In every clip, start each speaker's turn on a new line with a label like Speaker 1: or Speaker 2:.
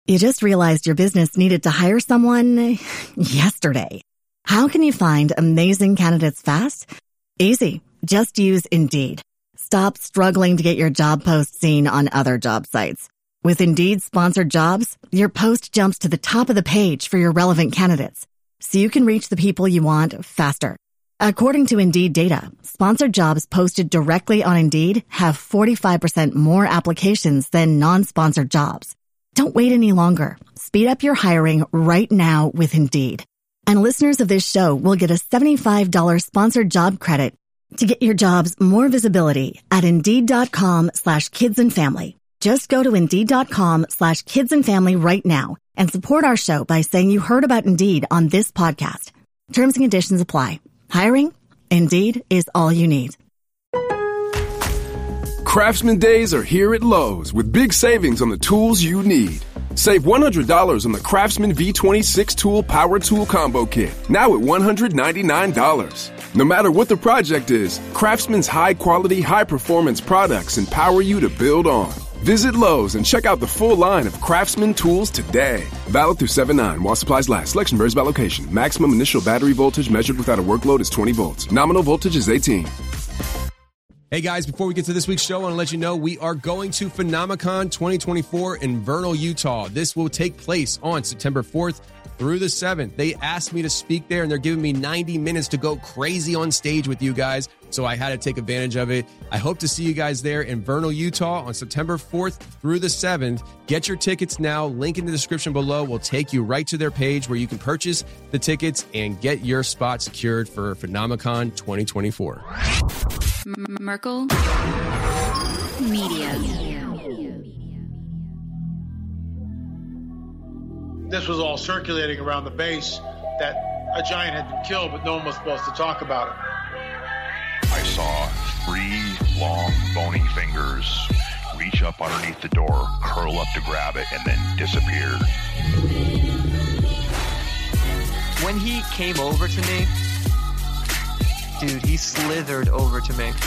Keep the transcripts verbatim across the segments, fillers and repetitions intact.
Speaker 1: You just realized your business needed to hire someone yesterday. How can you find amazing candidates fast? Easy. Just use Indeed. Stop struggling to get your job post seen on other job sites. With Indeed sponsored jobs, your post jumps to the top of the page for your relevant candidates, so you can reach the people you want faster. According to Indeed data, sponsored jobs posted directly on Indeed have forty-five percent more applications than non-sponsored jobs. Don't wait any longer. Speed up your hiring right now with Indeed. And listeners of this show will get a seventy-five dollars sponsored job credit to get your jobs more visibility at Indeed.com slash kids and family. Just go to Indeed.com slash kids and family right now and support our show by saying you heard about Indeed on this podcast. Terms and conditions apply. Hiring? Indeed is all you need.
Speaker 2: Craftsman Days are here at Lowe's with big savings on the tools you need. Save one hundred dollars on the Craftsman V twenty-six Tool Power Tool Combo Kit, now at one hundred ninety-nine dollars. No matter what the project is, Craftsman's high-quality, high-performance products empower you to build on. Visit Lowe's and check out the full line of Craftsman tools today. Valid through seven nine while supplies last. Selection varies by location. Maximum initial battery voltage measured without a workload is twenty volts. Nominal voltage is eighteen.
Speaker 3: Hey guys, before we get to this week's show, I want to let you know we are going to Phenomicon twenty twenty-four in Vernal, Utah. This will take place on September fourth through the seventh. They asked me to speak there, and they're giving me ninety minutes to go crazy on stage with you guys, so I had to take advantage of it. I hope to see you guys there in Vernal, Utah on September fourth through the seventh. Get your tickets now. Link in the description below will take you right to their page where you can purchase the tickets and get your spot secured for Phenomicon twenty twenty-four.
Speaker 4: M- Merkel Media.
Speaker 5: This was all circulating around the base that a giant had been killed, but no one was supposed to talk about it.
Speaker 6: I saw three long, bony fingers reach up underneath the door, curl up to grab it, and then disappear.
Speaker 7: When he came over to me, dude, he slithered over to me.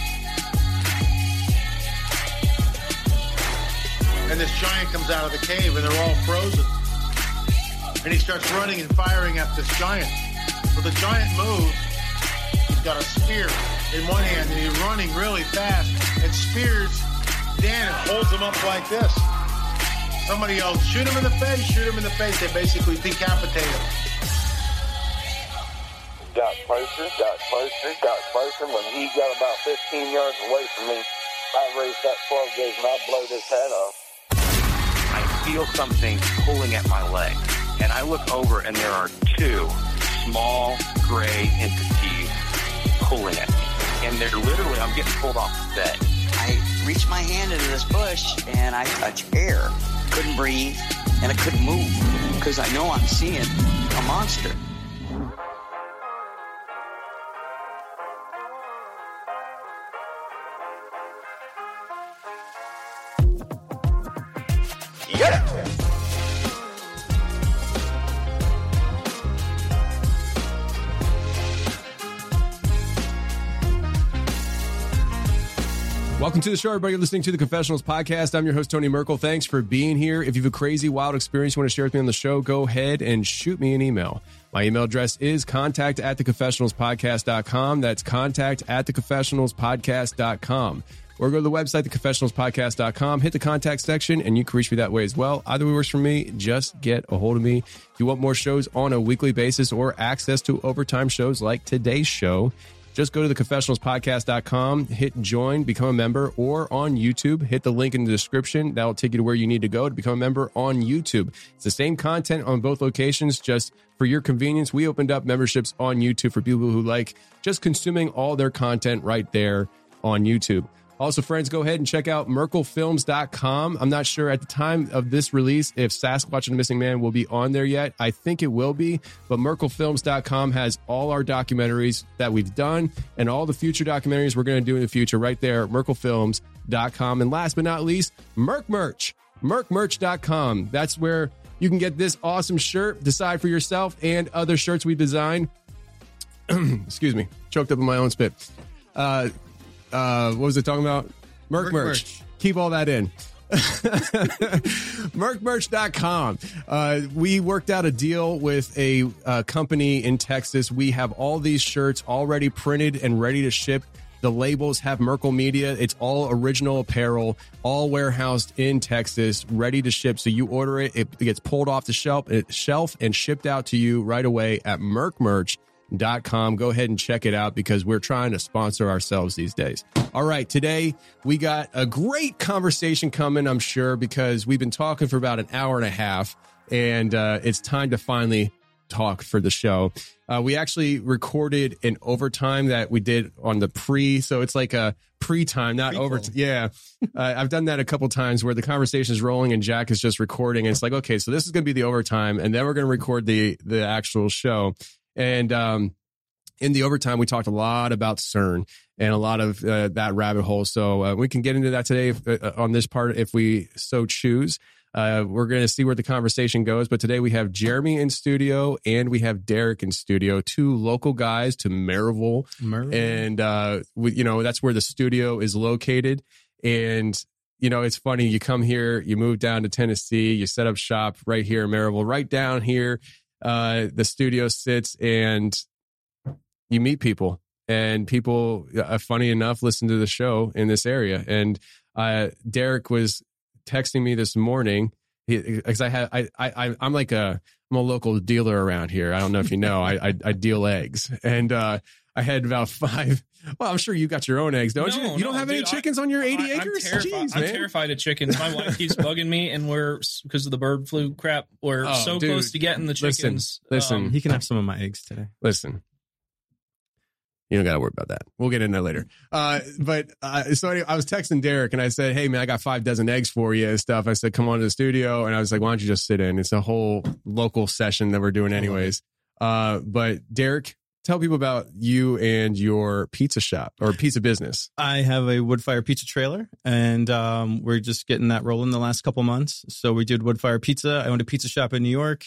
Speaker 5: And this giant comes out of the cave, and they're all frozen. And he starts running and firing at this giant. Well, the giant moves. He's got a spear in one hand, and he's running really fast and spears Dan and holds him up like this. Somebody yells, shoot him in the face, shoot him in the face. They basically decapitate him.
Speaker 8: Got closer, got closer, got closer. When he got about fifteen yards away from me, I raised that twelve gauge and I blowed his head off.
Speaker 9: I feel something pulling at my leg, and I look over, and there are two small gray entities pulling at me. And they're literally, I'm getting pulled off the bed.
Speaker 10: I reached my hand into this bush, and I touched air. Couldn't breathe, and I couldn't move, because I know I'm seeing a monster.
Speaker 5: Yeah!
Speaker 3: Welcome to the show, everybody. You're listening to the Confessionals Podcast. I'm your host, Tony Merkel. Thanks for being here. If you have a crazy, wild experience you want to share with me on the show, go ahead and shoot me an email. My email address is contact at the confessionals podcast dot com. That's contact at the confessionals podcast dot com. Or go to the website, the confessionals podcast dot com, hit the contact section, and you can reach me that way as well. Either way works for me. Just get a hold of me. If you want more shows on a weekly basis or access to overtime shows like today's show, just go to the confessionals podcast dot com, hit join, become a member, or on YouTube, hit the link in the description. That'll take you to where you need to go to become a member on YouTube. It's the same content on both locations, just for your convenience. We opened up memberships on YouTube for people who like just consuming all their content right there on YouTube. Also, friends, go ahead and check out Merkel Films dot com. I'm not sure at the time of this release if Sasquatch and the Missing Man will be on there yet. I think it will be, but Merkel Films dot com has all our documentaries that we've done and all the future documentaries we're going to do in the future right there, Merkel Films dot com. And last but not least, Merc Merch, Merc Merch dot com. That's where you can get this awesome shirt, decide for yourself, and other shirts we designed. Excuse me, choked up in my own spit. Uh, Uh, what was it talking about? Merc, Merc merch. merch. Keep all that in. merc merch dot com. Uh, we worked out a deal with a uh, company in Texas. We have all these shirts already printed and ready to ship. The labels have Merkle Media. It's all original apparel, all warehoused in Texas, ready to ship. So you order it, it gets pulled off the shelf, shelf and shipped out to you right away at merc merch dot com. Go ahead and check it out because we're trying to sponsor ourselves these days. All right, today we got a great conversation coming, I'm sure, because we've been talking for about an hour and a half, and uh, it's time to finally talk for the show. Uh, we actually recorded an overtime that we did on the pre, so it's like a pre-time, not overtime. Yeah, uh, I've done that a couple times where the conversation is rolling and Jack is just recording, and it's like, okay, so this is going to be the overtime, and then we're going to record the the actual show. And um, in the overtime, we talked a lot about CERN and a lot of uh, that rabbit hole. So uh, we can get into that today if, uh, on this part if we so choose. Uh, we're going to see where the conversation goes. But today we have Jeremy in studio and we have Derek in studio, two local guys to Maryville. Maryville. And, uh, we, you know, that's where the studio is located. And, you know, it's funny. You come here, you move down to Tennessee, you set up shop right here in Maryville, right down here. Uh, the studio sits and you meet people, and people, uh, funny enough, listen to the show in this area. And uh, Derek was texting me this morning because I had I I I'm like a I'm a local dealer around here. I don't know if you know. I I, I deal eggs, and uh, I had about five. Well, I'm sure you got your own eggs, don't
Speaker 11: no,
Speaker 3: you? You
Speaker 11: no,
Speaker 3: don't have
Speaker 11: dude,
Speaker 3: any chickens I, on your eighty
Speaker 11: I,
Speaker 3: acres?
Speaker 11: I'm, terrifi-
Speaker 3: Jeez,
Speaker 11: I'm
Speaker 3: man.
Speaker 11: terrified of chickens. My wife keeps bugging me, and we're, because of the bird flu crap, we're oh, so dude. close to getting the chickens.
Speaker 3: Listen, listen.
Speaker 12: Um, he can have some of my eggs today.
Speaker 3: Listen. You don't got to worry about that. We'll get into that later. Uh, but uh, so anyway, I was texting Derek and I said, hey, man, I got five dozen eggs for you and stuff. I said, come on to the studio. And I was like, why don't you just sit in? It's a whole local session that we're doing anyways. Uh, but Derek, tell people about you and your pizza shop or pizza business.
Speaker 12: I have a wood fire pizza trailer, and um, we're just getting that rolling the last couple months. So we did wood fire pizza. I owned a pizza shop in New York.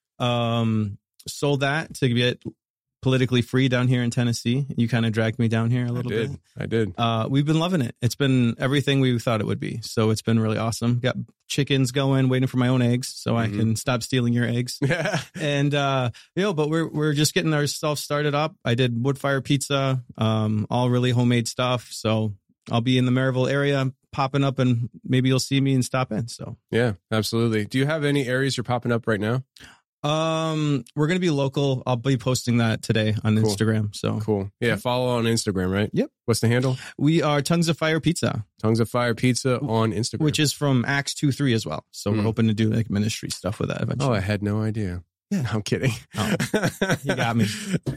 Speaker 12: Um, sold that to get politically free down here in Tennessee. You kind of dragged me down here a little
Speaker 3: I did.
Speaker 12: bit.
Speaker 3: I did.
Speaker 12: Uh, we've been loving it. It's been everything we thought it would be. So it's been really awesome. Got chickens going, waiting for my own eggs so mm-hmm. I can stop stealing your eggs.
Speaker 3: Yeah.
Speaker 12: And, uh, you know, but we're, we're just getting ourselves started up. I did wood fire pizza, um, all really homemade stuff. So I'll be in the Maryville area popping up, and maybe you'll see me and stop in. So
Speaker 3: yeah, absolutely. Do you have any areas you're popping up right now?
Speaker 12: Um, we're going to be local. I'll be posting that today on cool. Instagram. So
Speaker 3: cool. Yeah. Follow on Instagram, right?
Speaker 12: Yep.
Speaker 3: What's the handle?
Speaker 12: We are Tongues of Fire Pizza.
Speaker 3: Tongues of Fire Pizza on Instagram,
Speaker 12: which is from Acts two three as well. So mm. we're hoping to do like ministry stuff with that eventually.
Speaker 3: Oh, I had no idea.
Speaker 12: Yeah.
Speaker 3: No, I'm kidding.
Speaker 12: Oh, you got me.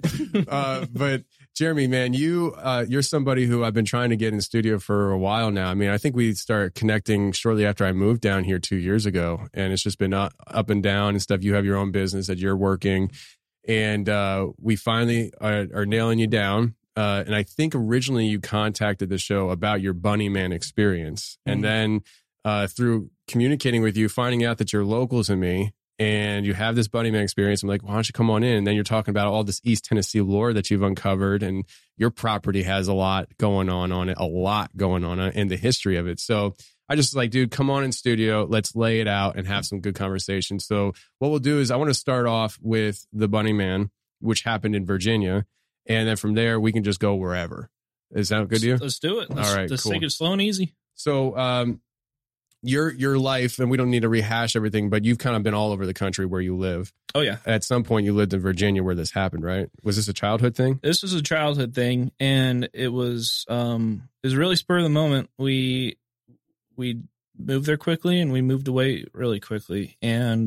Speaker 3: uh, but Jeremy, man, you, uh, you're somebody who I've been trying to get in studio for a while now. I mean, I think we started connecting shortly after I moved down here two years ago, and it's just been up, up and down and stuff. You have your own business that you're working, and, uh, we finally are, are nailing you down. Uh, and I think originally you contacted the show about your Bunny Man experience. Mm-hmm. And then, uh, through communicating with you, finding out that you're local to me, and you have this Bunny Man experience, I'm like, why don't you come on in? And then you're talking about all this East Tennessee lore that you've uncovered, and your property has a lot going on on it, a lot going on in the history of it. So I just like, dude, come on in studio. Let's lay it out and have some good conversation. So what we'll do is I want to start off with the Bunny Man, which happened in Virginia. And then from there, we can just go wherever. Is that good to you?
Speaker 11: Let's do it. Let's,
Speaker 3: all right,
Speaker 11: let's
Speaker 3: cool.
Speaker 11: take it slow and easy.
Speaker 3: So, um, your your life, and we don't need to rehash everything, but you've kind of been all over the country where you live.
Speaker 11: Oh, yeah.
Speaker 3: At some point, you lived in Virginia where this happened, right? Was this a childhood thing?
Speaker 11: This was a childhood thing, and it was um, it was really spur of the moment. We we moved there quickly, and we moved away really quickly. And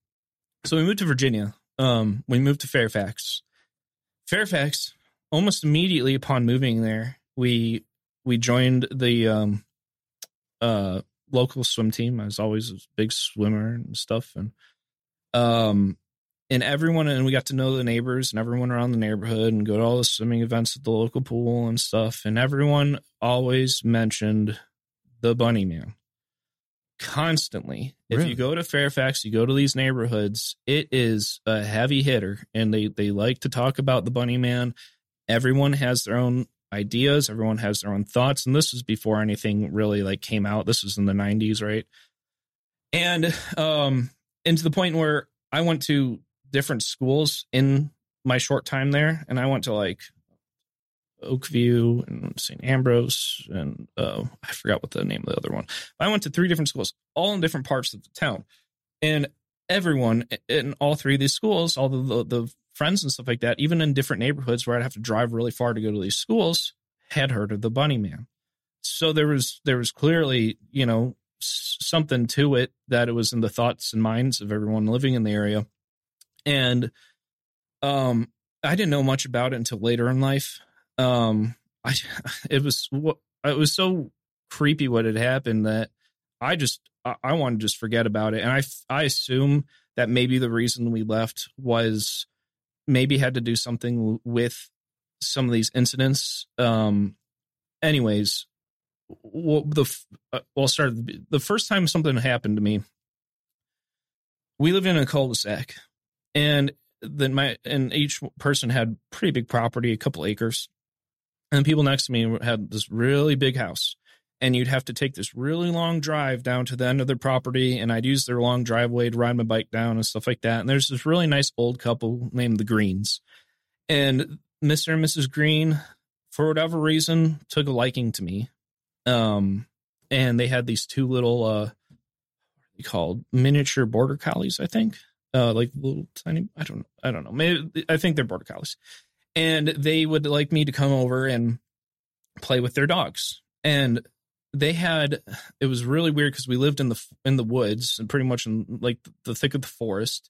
Speaker 11: so we moved to Virginia. Um, we moved to Fairfax. Fairfax, almost immediately upon moving there, we we joined the um, uh. local swim team. I was always a big swimmer and stuff. And, um, and everyone, and we got to know the neighbors and everyone around the neighborhood and go to all the swimming events at the local pool and stuff. And everyone always mentioned the Bunny Man constantly. Really? If you go to Fairfax, you go to these neighborhoods, it is a heavy hitter, and they, they like to talk about the Bunny Man. Everyone has their own ideas. Everyone has their own thoughts. And this was before anything really like came out. This was in the nineties, right? And, um, and to the point where I went to different schools in my short time there. And I went to like Oakview and Saint Ambrose. And, uh, I forgot what the name of the other one. I went to three different schools, all in different parts of the town. And everyone in all three of these schools, all the, the, the friends and stuff like that, even in different neighborhoods where I'd have to drive really far to go to these schools, had heard of the Bunny Man. So there was there was clearly, you know, s- something to it, that it was in the thoughts and minds of everyone living in the area. And um, I didn't know much about it until later in life. Um, I it was it was so creepy what had happened that I just I, I wanted to just forget about it. And I I assume that maybe the reason we left was maybe had to do something with some of these incidents. Um, anyways, well, the uh, well, start the first time something happened to me. We lived in a cul-de-sac, and then my and each person had pretty big property, a couple acres, and people next to me had this really big house. And you'd have to take this really long drive down to the end of their property. And I'd use their long driveway to ride my bike down and stuff like that. And there's this really nice old couple named the Greens. And Mister and Missus Green, for whatever reason, took a liking to me. Um, and they had these two little, uh, what are they called? Miniature border collies, I think. Uh, like little tiny, I don't know. I don't know. Maybe, I think they're border collies. And they would like me to come over and play with their dogs. And they had, it was really weird because we lived in the in the woods and pretty much in like the thick of the forest.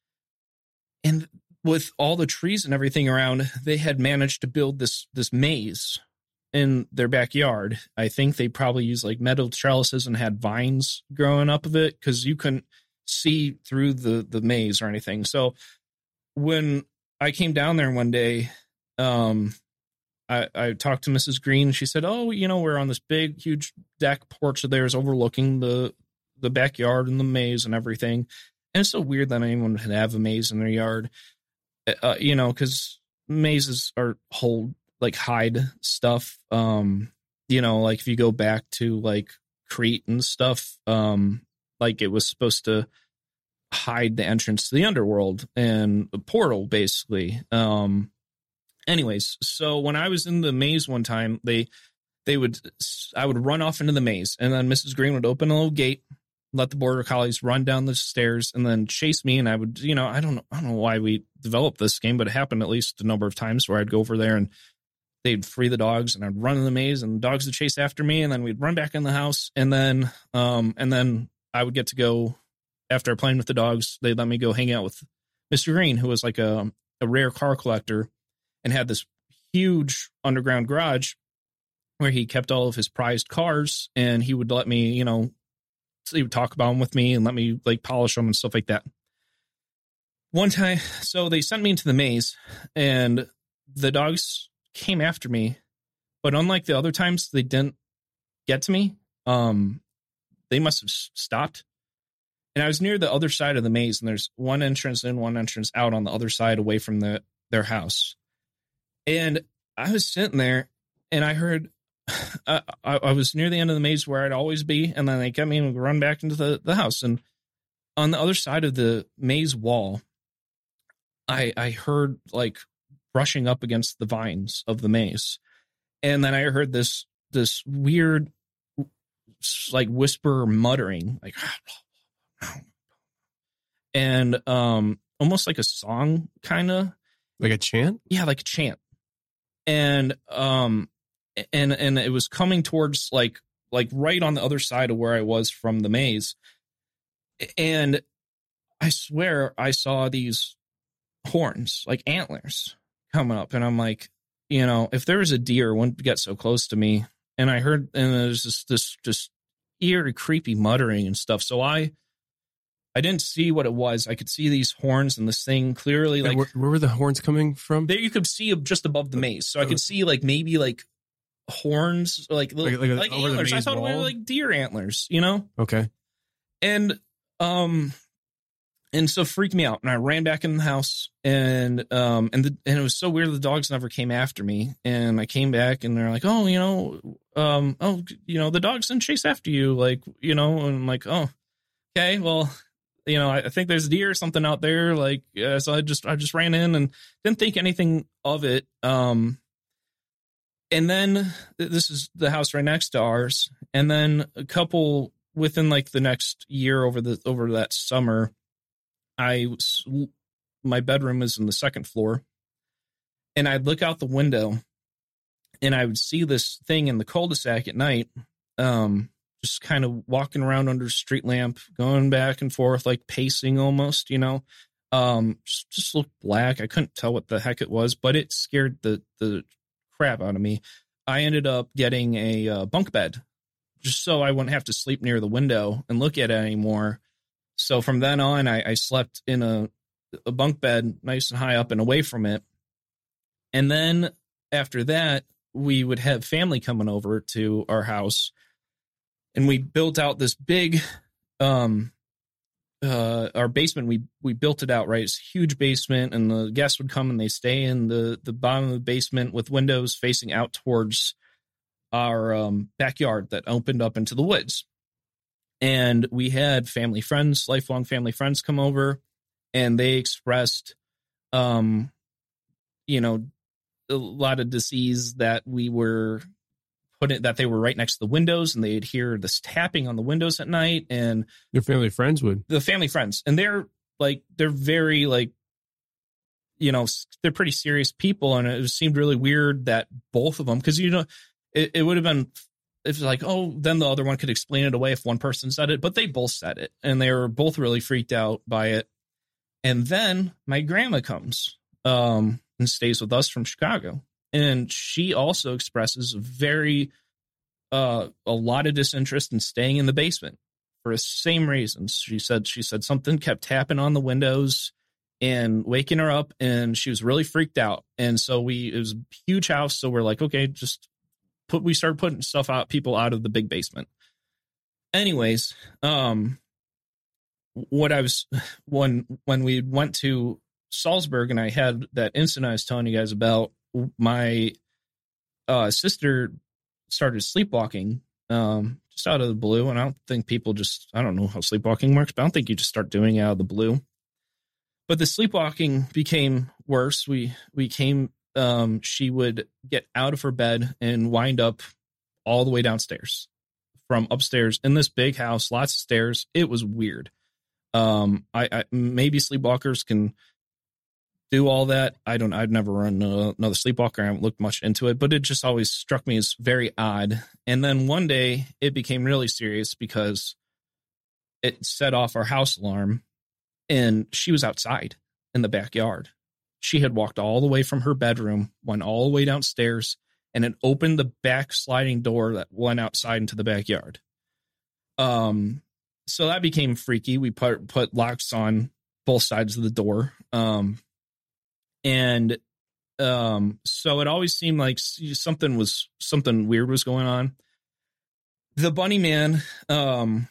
Speaker 11: And with all the trees and everything around, they had managed to build this this maze in their backyard. I think they probably used like metal trellises and had vines growing up of it because you couldn't see through the the maze or anything. So when I came down there one day, um, I, I talked to Missus Green. She said, oh, you know, we're on this big, huge deck porch of theirs overlooking the the backyard and the maze and everything. And it's so weird that anyone would have a maze in their yard, uh, you know, because mazes are hold like hide stuff. Um, you know, like if you go back to like Crete and stuff, um, like it was supposed to hide the entrance to the underworld and a portal, basically. Um, anyways, so when I was in the maze one time, they they would I would run off into the maze, and then Missus Green would open a little gate, let the border collies run down the stairs, and then chase me. And I would, you know, I don't know, I don't know why we developed this game, but it happened at least a number of times where I'd go over there and they'd free the dogs, and I'd run in the maze, and the dogs would chase after me, and then we'd run back in the house, and then um and then I would get to go after playing with the dogs. They'd let me go hang out with Mister Green, who was like a a rare car collector, and had this huge underground garage where he kept all of his prized cars, and he would let me, you know, he would talk about them with me and let me like polish them and stuff like that. One time, so they sent me into the maze, and the dogs came after me, but unlike the other times, they didn't get to me. Um, they must have stopped. And I was near the other side of the maze, and there's one entrance in, one entrance out on the other side away from the their house. And I was sitting there, and I heard, uh, I, I was near the end of the maze where I'd always be, and then they kept me and run back into the, the house. And on the other side of the maze wall, I I heard like brushing up against the vines of the maze. And then I heard this this weird like whisper muttering, like, and um almost like a song, kind of
Speaker 3: like a chant.
Speaker 11: Yeah, like a chant. And um and and it was coming towards like like right on the other side of where I was from the maze. And I swear I saw these horns, like antlers, coming up, and I'm like, you know, if there was a deer, it wouldn't get so close to me. And I heard, and there's this this just eerie, creepy muttering and stuff. So I I didn't see what it was. I could see these horns and this thing clearly. Like,
Speaker 3: where, where were the horns coming from?
Speaker 11: There, you could see just above the maze. So I could see like maybe like horns, like little,
Speaker 3: like,
Speaker 11: like,
Speaker 3: like
Speaker 11: antlers. I thought
Speaker 3: wall?
Speaker 11: it was like deer antlers, you know?
Speaker 3: Okay.
Speaker 11: And um, And so it freaked me out, and I ran back in the house, and um and the, and it was so weird. The dogs never came after me, and I came back, and they're like, oh, you know, um, oh, you know, the dogs didn't chase after you, like, you know, and I'm like, oh, okay, well, you know, I, I think there's deer or something out there, like, uh, so I just I just ran in and didn't think anything of it. Um, and then this is the house right next to ours, and then a couple within like the next year over the over that summer. I was, my bedroom is in the second floor, and I'd look out the window, and I would see this thing in the cul-de-sac at night, um, just kind of walking around under a street lamp, going back and forth, like pacing almost, you know, um, just, just looked black. I couldn't tell what the heck it was, but it scared the, the crap out of me. I ended up getting a uh, bunk bed just so I wouldn't have to sleep near the window and look at it anymore. So from then on, I, I slept in a, a bunk bed nice and high up and away from it. And then after that, we would have family coming over to our house. And we built out this big, um, uh, our basement. We we built it out, right? It's a huge basement. And the guests would come and they stay in the, the bottom of the basement with windows facing out towards our um, backyard that opened up into the woods. And we had family friends, lifelong family friends come over, and they expressed, um, you know, a lot of disease that we were putting, that they were right next to the windows, and they'd hear this tapping on the windows at night. And
Speaker 3: your family friends would,
Speaker 11: the family friends, and they're like, they're very like, you know, they're pretty serious people. And it seemed really weird that both of them, because, you know, it, it would have been, if like, oh, then the other one could explain it away if one person said it, but they both said it, and they were both really freaked out by it. And then my grandma comes um, and stays with us from Chicago, and she also expresses very uh, a lot of disinterest in staying in the basement for the same reasons. She said she said something kept tapping on the windows and waking her up, and she was really freaked out. And so we it was a huge house, so we're like, okay, just. Put we started putting stuff out, people out of the big basement. Anyways, um, what I was when when we went to Salzburg and I had that incident I was telling you guys about, my uh, sister started sleepwalking um, just out of the blue, and I don't think people just I don't know how sleepwalking works, but I don't think you just start doing it out of the blue. But the sleepwalking became worse. We we came. Um, she would get out of her bed and wind up all the way downstairs from upstairs in this big house, lots of stairs. It was weird. Um, I, I maybe sleepwalkers can do all that. I don't, I'd never run a, another sleepwalker. I haven't looked much into it, but it just always struck me as very odd. And then one day it became really serious because it set off our house alarm, and she was outside in the backyard. She had walked all the way from her bedroom, went all the way downstairs, and it opened the back sliding door that went outside into the backyard. Um, so that became freaky. We put put locks on both sides of the door, um, and um, so it always seemed like something was something weird was going on. The Bunny Man, um,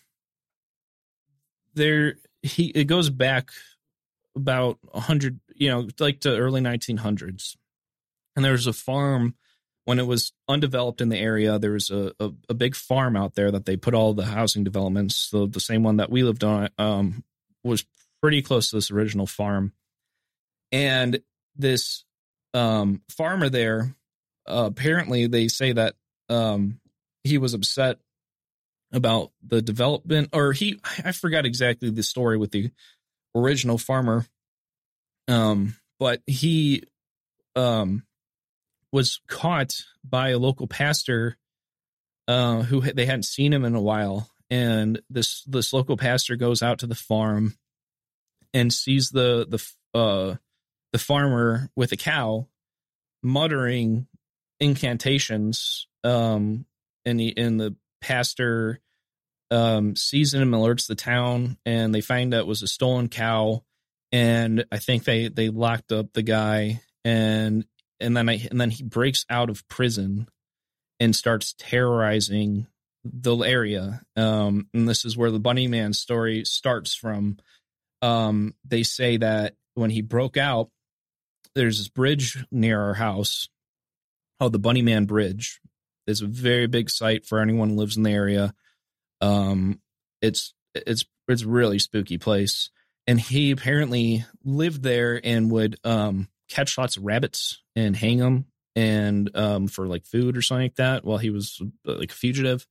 Speaker 11: there he it goes back about a hundred, you know, like to early nineteen hundreds. And there was a farm when it was undeveloped in the area. There was a, a, a big farm out there that they put all the housing developments. So the same one that we lived on um, was pretty close to this original farm. And this um, farmer there, uh, apparently they say that um, he was upset about the development, or he, I forgot exactly the story with the original farmer, um, but he um, was caught by a local pastor uh, who they hadn't seen him in a while, and this this local pastor goes out to the farm and sees the the uh, the farmer with a cow muttering incantations, um, and he and the pastor um, sees him, alerts the town, and they find out it was a stolen cow. And I think they, they locked up the guy, and and then I and then he breaks out of prison and starts terrorizing the area. Um, and this is where the Bunny Man story starts from. um, they say that when he broke out, there's this bridge near our house called the Bunny Man Bridge. It's a very big site for anyone who lives in the area. Um, it's it's it's a really spooky place. And he apparently lived there and would um, catch lots of rabbits and hang them and um, for like food or something like that while he was like a fugitive.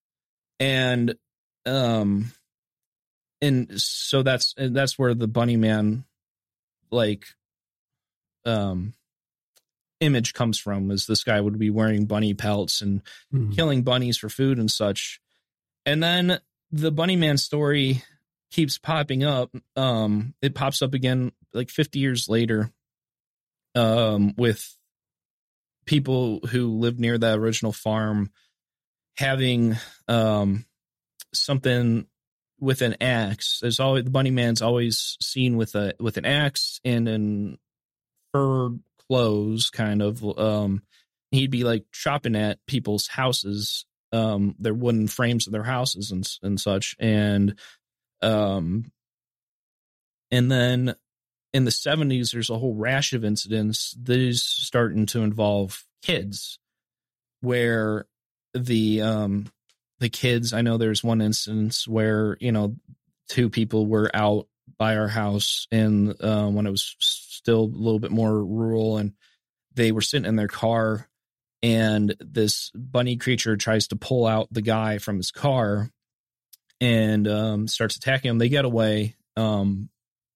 Speaker 11: And um, and so that's and that's where the Bunny Man like um image comes from, is this guy would be wearing bunny pelts and mm. killing bunnies for food and such. And then the Bunny Man story keeps popping up. Um, it pops up again like fifty years later um, with people who lived near the original farm having um, something with an axe. There's always the Bunny Man's always seen with a with an axe and in fur clothes, kind of. Um, he'd be like chopping at people's houses, um, their wooden frames of their houses and and such, and um, and then in the seventies, there's a whole rash of incidents. These starting to involve kids, where the um the kids. I know there's one instance where, you know, two people were out by our house, and uh, when it was still a little bit more rural, and they were sitting in their car, and this bunny creature tries to pull out the guy from his car and um, starts attacking him. They get away, um,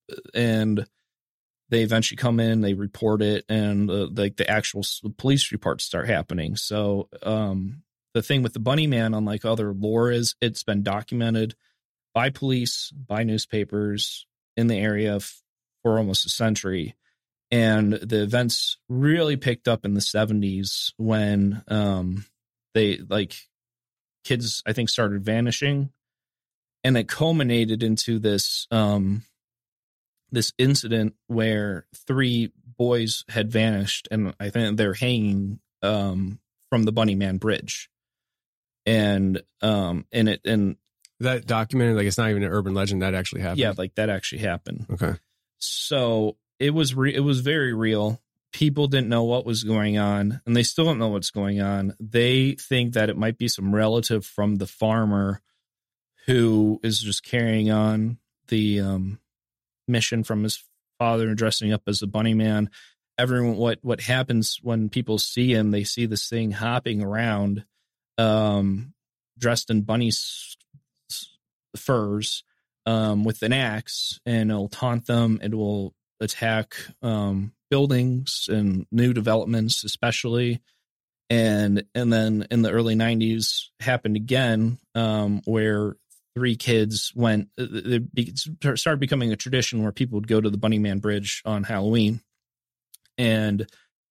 Speaker 11: and they eventually come in, they report it, and uh, like the actual police reports start happening. So um, the thing with the Bunny Man, unlike other lore, is it's been documented by police, by newspapers in the area f- for almost a century. And the events really picked up in the seventies when um, they, like, kids, I think, started vanishing. And it culminated into this um, this incident where three boys had vanished, and I think they're hanging um, from the Bunny Man Bridge. And um, and it and
Speaker 3: that documented, like, it's not even an urban legend, that actually happened.
Speaker 11: Yeah, like that actually happened.
Speaker 3: Okay.
Speaker 11: So it was re- it was very real. People didn't know what was going on, and they still don't know what's going on. They think that it might be some relative from the farmer who is just carrying on the um, mission from his father and dressing up as a bunny man. Everyone, what what happens when people see him? They see this thing hopping around, um, dressed in bunny s- s- furs, um, with an axe, and it'll taunt them. It will attack um, buildings and new developments, especially. And and then in the early nineties, happened again, um, where three kids went. It started becoming a tradition where people would go to the Bunny Man Bridge on Halloween, and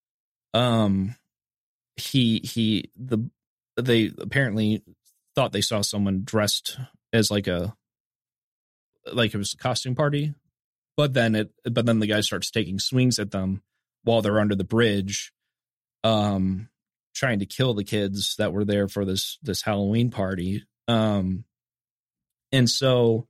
Speaker 11: um, he he the they apparently thought they saw someone dressed as like a like it was a costume party, but then it but then the guy starts taking swings at them while they're under the bridge, um, trying to kill the kids that were there for this this Halloween party. Um, And so,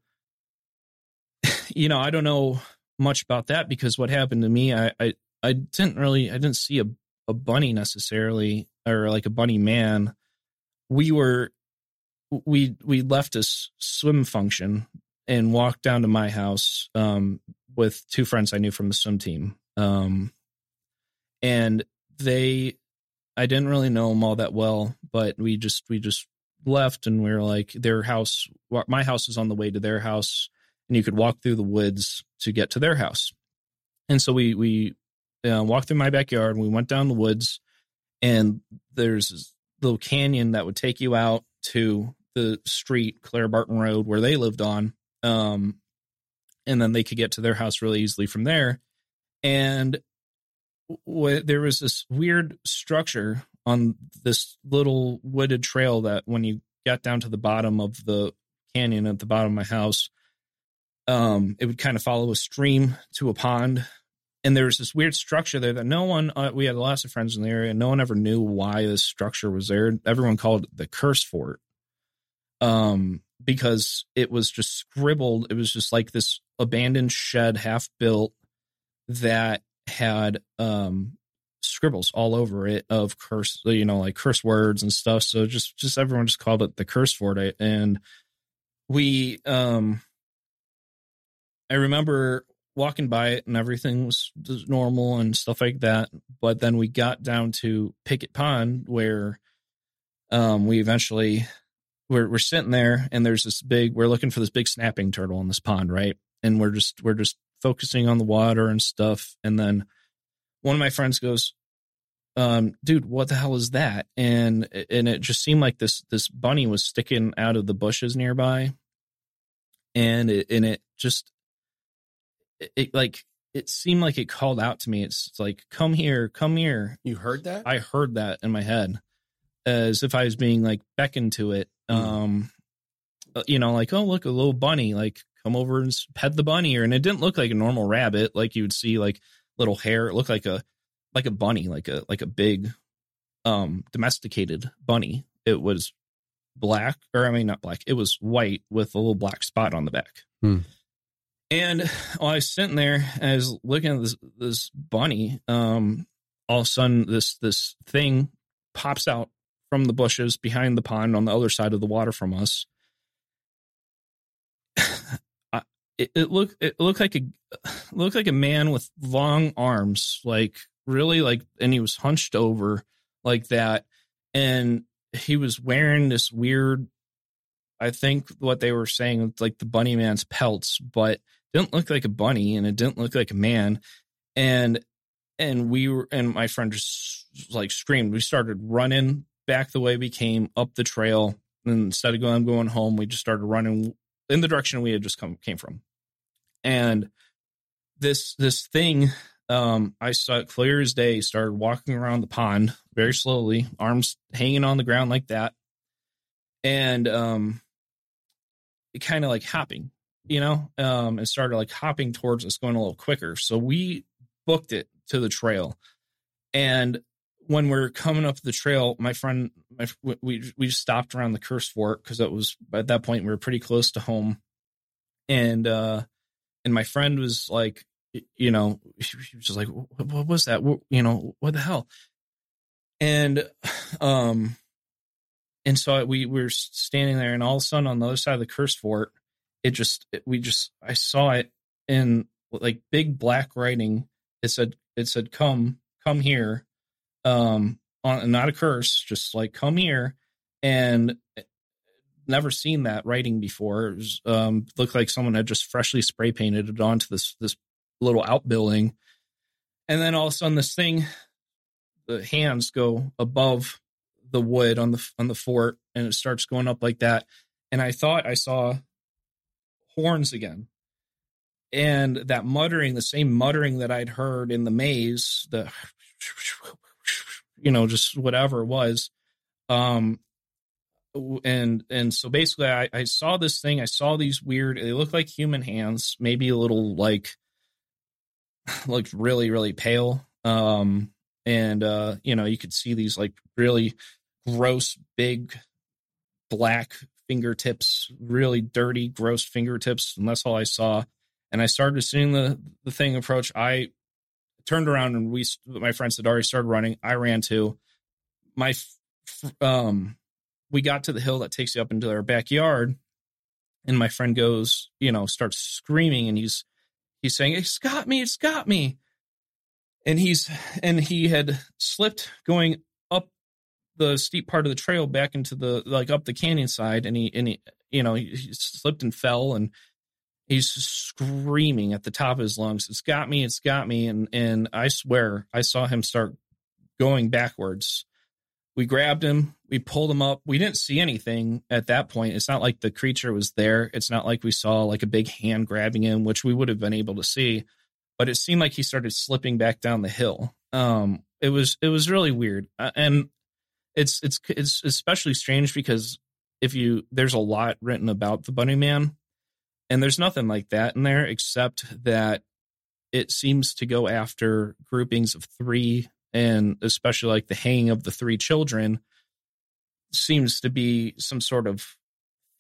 Speaker 11: you know, I don't know much about that, because what happened to me, I, I, I didn't really, I didn't see a, a bunny necessarily, or like a bunny man. We were, we, we left a swim function and walked down to my house um, with two friends I knew from the swim team. Um, and they, I didn't really know them all that well, but we just, we just, left, and we were like, their house, my house is on the way to their house, and you could walk through the woods to get to their house. And so we we uh, walked through my backyard, and we went down the woods, and there's this little canyon that would take you out to the street, Claire Barton Road, where they lived on, um, and then they could get to their house really easily from there. And w- there was this weird structure on this little wooded trail that when you got down to the bottom of the canyon at the bottom of my house, um, it would kind of follow a stream to a pond. And there was this weird structure there that no one, uh, we had lots of friends in the area, and no one ever knew why this structure was there. Everyone called it the Curse Fort. Um, because it was just scribbled. It was just like this abandoned shed, half built, that had um, scribbles all over it of curse, you know, like curse words and stuff. So just, just everyone just called it the curse fort. And we, um, I remember walking by it and everything was normal and stuff like that. But then we got down to Pickett Pond where um, we eventually we're, we're sitting there and there's this big, we're looking for this big snapping turtle in this pond. Right. And we're just, we're just focusing on the water and stuff. And then one of my friends goes, um, dude, what the hell is that? And, and it just seemed like this, this bunny was sticking out of the bushes nearby. And it, and it just, it, it like, it seemed like it called out to me. It's like, come here, come here.
Speaker 3: You heard that?
Speaker 11: I heard that in my head as if I was being like beckoned to it. Mm. Um, you know, like, oh, look, a little bunny, like come over and pet the bunny. Or, and it didn't look like a normal rabbit. Like you would see like little hair. It looked like a, like a bunny, like a, like a big, um, domesticated bunny. It was black, or I mean, not black. It was white with a little black spot on the back.
Speaker 3: Hmm.
Speaker 11: And while I was sitting there, I was looking at this, this bunny. Um, all of a sudden, this this thing pops out from the bushes behind the pond on the other side of the water from us. I, it, it looked it looked like a it looked like a man with long arms, like really like, and he was hunched over like that, and he was wearing this weird, I think what they were saying, like the bunny man's pelts, but didn't look like a bunny and it didn't look like a man. And, and we were, and my friend just like screamed. We started running back the way we came up the trail. And instead of going, going home, we just started running in the direction we had just come, came from. And this, this thing, um, I saw it clear as day, started walking around the pond very slowly, arms hanging on the ground like that. And, um, it kind of like hopping, you know, um, and started like hopping towards us, going a little quicker. So we booked it to the trail. And when we're coming up the trail, my friend, my, we, we just stopped around the curse fort because it was, at that point, we were pretty close to home. And, uh, and my friend was like, you know, she was just like, what, what was that? What, you know, what the hell? And, um, and so we, we were standing there, and all of a sudden on the other side of the curse fort, it just, it, we just, I saw it in like big black writing. It said, it said, come, come here. Um, on, not a curse, just like, come here. And never seen that writing before. It was, um, looked like someone had just freshly spray painted it onto this, this little outbuilding. And then all of a sudden this thing, the hands go above the wood on the, on the fort, and it starts going up like that. And I thought I saw horns again. And that muttering, the same muttering that I'd heard in the maze, the, you know, just whatever it was. Um, and, and so basically I, I saw this thing, I saw these weird, they look like human hands, maybe a little like, looked really, really pale. Um, and, uh, you know, you could see these like really gross, big black fingertips, really dirty, gross fingertips. And that's all I saw. And I started seeing the, the thing approach. I turned around, and we, my friends had already started running. I ran too. My, um, we got to the hill that takes you up into our backyard, and my friend goes, you know, starts screaming, and he's, he's saying, it's got me, it's got me. And he's, and he had slipped going up the steep part of the trail back into the, like up the canyon side. And he, and he, you know, he, he slipped and fell, and he's screaming at the top of his lungs, it's got me, it's got me. And, and I swear I saw him start going backwards. We grabbed him, we pulled him up. We didn't see anything at that point. It's not like the creature was there. It's not like we saw like a big hand grabbing him, which we would have been able to see, but it seemed like he started slipping back down the hill. Um, it was, it was really weird. Uh, and it's, it's, it's especially strange because if you, there's a lot written about the Bunny Man, and there's nothing like that in there, except that it seems to go after groupings of three, and especially like the hanging of the three children seems to be some sort of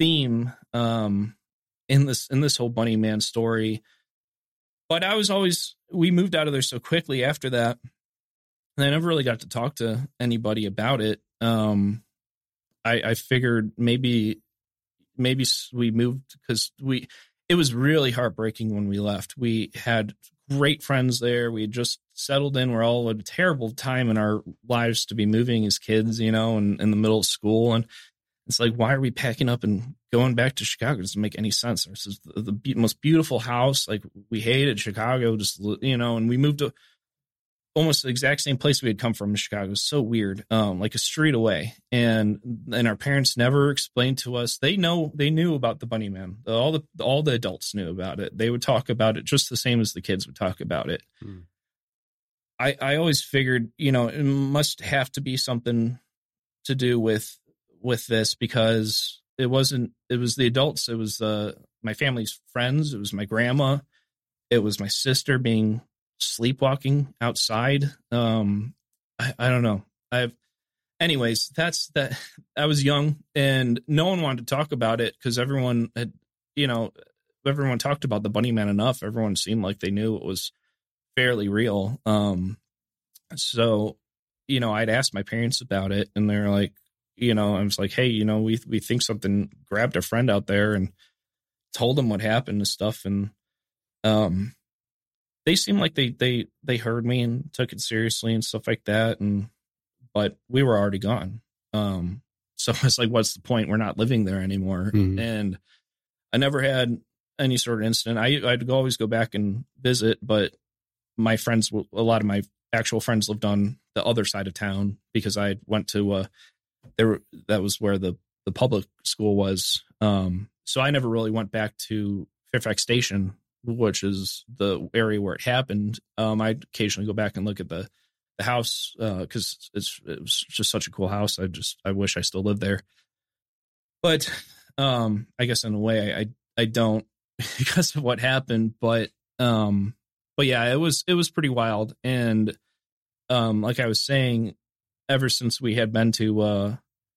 Speaker 11: theme um, in this in this whole Bunny Man story. But I was always we moved out of there so quickly after that, and I never really got to talk to anybody about it. Um, I, I figured maybe maybe we moved because we it was really heartbreaking when we left. We had great friends there. We had just settled in. We're all at a terrible time in our lives to be moving as kids, you know, and in the middle of school. And it's like, why are we packing up and going back to Chicago? It doesn't make any sense. This is the, the be- most beautiful house. Like, we hated Chicago, just, you know, and we moved to almost the exact same place we had come from in Chicago. It was so weird, um, like a street away. And and our parents never explained to us. They know they knew about the Bunny Man. All the all the adults knew about it. They would talk about it just the same as the kids would talk about it. Hmm. I I always figured, you know, it must have to be something to do with with this, because it wasn't. It was the adults. It was uh, my family's friends. It was my grandma. It was my sister being sleepwalking outside. Um, I, I don't know. I've, anyways, that's that. I was young and no one wanted to talk about it because everyone had, you know, everyone talked about the Bunny Man enough. Everyone seemed like they knew it was fairly real. Um, so, you know, I'd asked my parents about it and they're like, you know, I was like, hey, you know, we, we think something grabbed a friend out there, and told them what happened and stuff. And, um, they seemed like they, they, they heard me and took it seriously and stuff like that. And, but we were already gone. Um, so it's like, what's the point? We're not living there anymore. Mm-hmm. And I never had any sort of incident. I, I'd always go back and visit, but my friends, a lot of my actual friends lived on the other side of town because I went to, uh, there, that was where the, the public school was. Um, so I never really went back to Fairfax Station, which is the area where it happened. Um, I'd occasionally go back and look at the, the house because uh, it's it was just such a cool house. I just I wish I still lived there, but um, I guess in a way I I, I don't because of what happened. But um, but yeah, it was it was pretty wild. And um, like I was saying, ever since we had been to uh,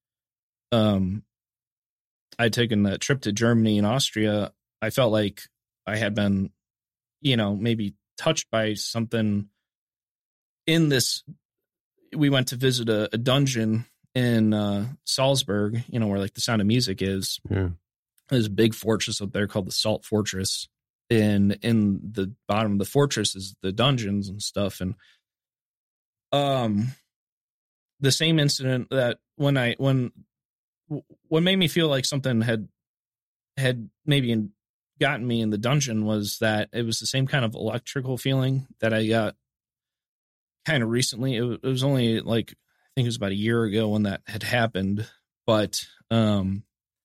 Speaker 11: um, I'd taken that trip to Germany and Austria, I felt like I had been, you know, maybe touched by something in this. We went to visit a, a dungeon in uh, Salzburg, you know, where like the Sound of Music is.
Speaker 3: Yeah.
Speaker 11: There's a big fortress up there called the Salt Fortress. And in the bottom of the fortress is the dungeons and stuff. And um, the same incident that when I, when, what made me feel like something had, had maybe in, gotten me in the dungeon was that it was the same kind of electrical feeling that I got kind of recently. It, it was only like, I think it was about a year ago when that had happened, but, um,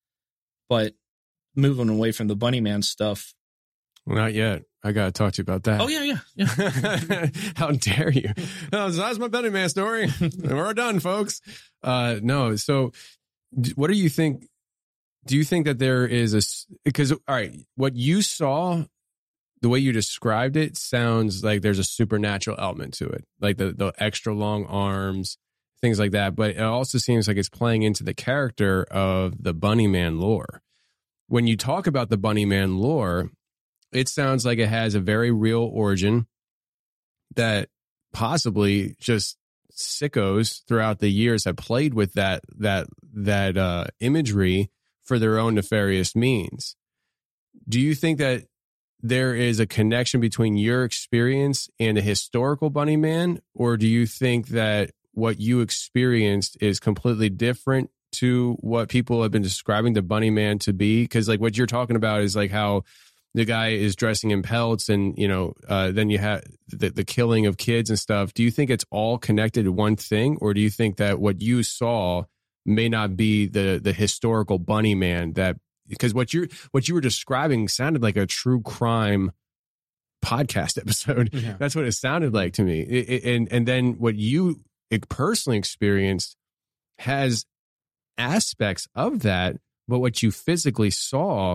Speaker 11: but moving away from the Bunny Man stuff.
Speaker 3: Well, not yet. I got to talk to you about that.
Speaker 11: Oh yeah. Yeah. yeah.
Speaker 3: How dare you? No, that's my Bunny Man story. We're done, folks. Uh, no. So what do you think? Do you think that there is a, because, all right, what you saw, the way you described it sounds like there's a supernatural element to it, like the, the extra long arms, things like that. But it also seems like it's playing into the character of the Bunny Man lore. When you talk about the Bunny Man lore, it sounds like it has a very real origin that possibly just sickos throughout the years have played with that, that, that uh, imagery for their own nefarious means. Do you think that there is a connection between your experience and a historical Bunny Man, or do you think that what you experienced is completely different to what people have been describing the Bunny Man to be? Because like what you're talking about is like how the guy is dressing in pelts and, you know, uh, then you have the, the killing of kids and stuff. Do you think it's all connected to one thing, or do you think that what you saw may not be the the historical Bunny Man? That because what you what you were describing sounded like a true crime podcast episode. Yeah. That's what it sounded like to me. It, it, and and then what you personally experienced has aspects of that, but what you physically saw,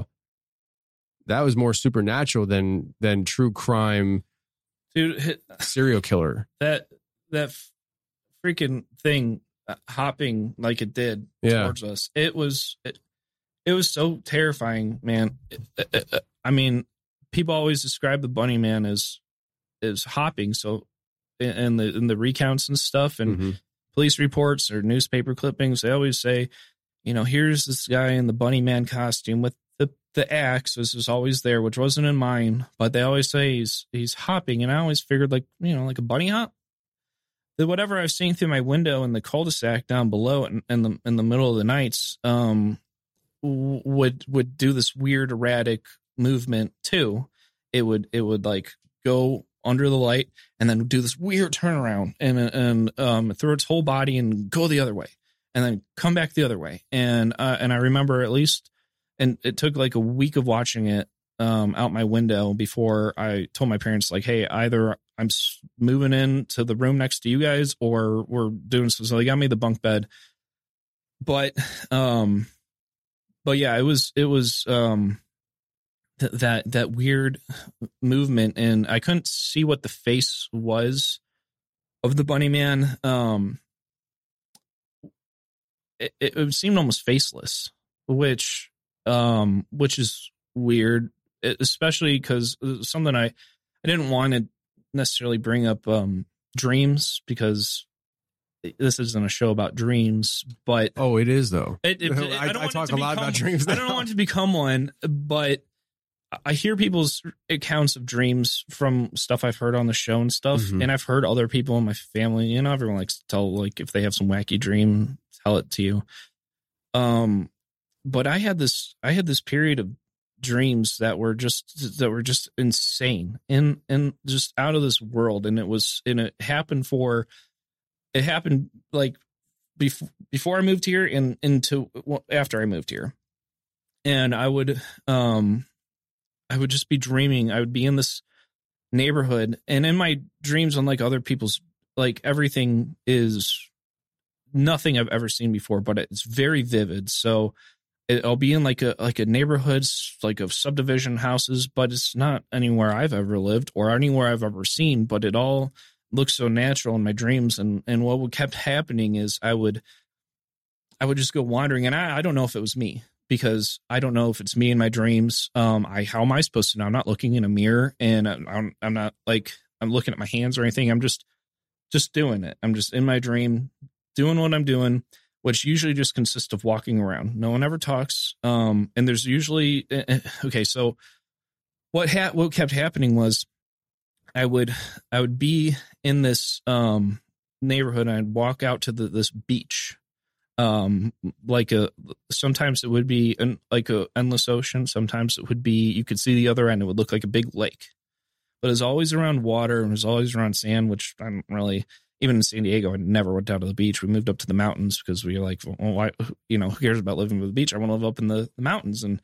Speaker 3: that was more supernatural than than true crime,
Speaker 11: dude.
Speaker 3: Serial killer.
Speaker 11: That that freaking thing. Hopping like it did
Speaker 3: yeah.
Speaker 11: towards us. It was, it, it was so terrifying, man. I mean, people always describe the Bunny Man as as hopping. So, in the in the recounts and stuff, and mm-hmm. police reports or newspaper clippings, they always say, you know, here's this guy in the Bunny Man costume with the the axe. This was always there, which wasn't in mine, but they always say he's he's hopping, and I always figured like you know like a bunny hop. That whatever I've seen through my window in the cul-de-sac down below in, in the in the middle of the nights, um, would would do this weird erratic movement too. It would it would like go under the light and then do this weird turnaround and and um, throw its whole body and go the other way and then come back the other way. And uh, and I remember at least, and it took like a week of watching it um, out my window before I told my parents like, hey, either I'm moving in to the room next to you guys or we're doing so. So they got me the bunk bed. But um, but yeah, it was it was um. Th- that that weird movement, and I couldn't see what the face was of the Bunny Man. Um, it, it seemed almost faceless, which um, which is weird, especially because something I I didn't want to necessarily bring up um, dreams because this isn't a show about dreams, but
Speaker 3: oh, it is though.
Speaker 11: It, it,
Speaker 3: I,
Speaker 11: I, don't
Speaker 3: I
Speaker 11: want
Speaker 3: talk
Speaker 11: it to
Speaker 3: a lot
Speaker 11: become,
Speaker 3: about dreams now.
Speaker 11: I don't want it to become one, but I hear people's accounts of dreams from stuff I've heard on the show and stuff. Mm-hmm. And I've heard other people in my family, you know, everyone likes to tell, like, if they have some wacky dream, tell it to you. Um, but I had this, I had this period of dreams that were just, that were just insane and, and just out of this world. And it was, and it happened for, it happened like before, before I moved here and into well, after I moved here. And I would, um, I would just be dreaming. I would be in this neighborhood, and in my dreams, unlike other people's, like everything is nothing I've ever seen before, but it's very vivid. So it, I'll be in like a like a neighborhood, like of subdivision houses, but it's not anywhere I've ever lived or anywhere I've ever seen. But it all looks so natural in my dreams, and and what kept happening is I would I would just go wandering, and I, I don't know if it was me. Because I don't know if it's me in my dreams. Um, I how am I supposed to know? I'm not looking in a mirror, and I'm I'm not like I'm looking at my hands or anything. I'm just just doing it. I'm just in my dream, doing what I'm doing, which usually just consists of walking around. No one ever talks. Um, and there's usually okay. So what ha- what kept happening was I would I would be in this um, neighborhood, and I'd walk out to the, this beach. Um, like a, sometimes it would be an, like a endless ocean. Sometimes it would be, you could see the other end. It would look like a big lake, but it's always around water and it's always around sand, which I'm really, even in San Diego, I never went down to the beach. We moved up to the mountains because we were like, well, why, you know, who cares about living by the beach? I want to live up in the, the mountains. And,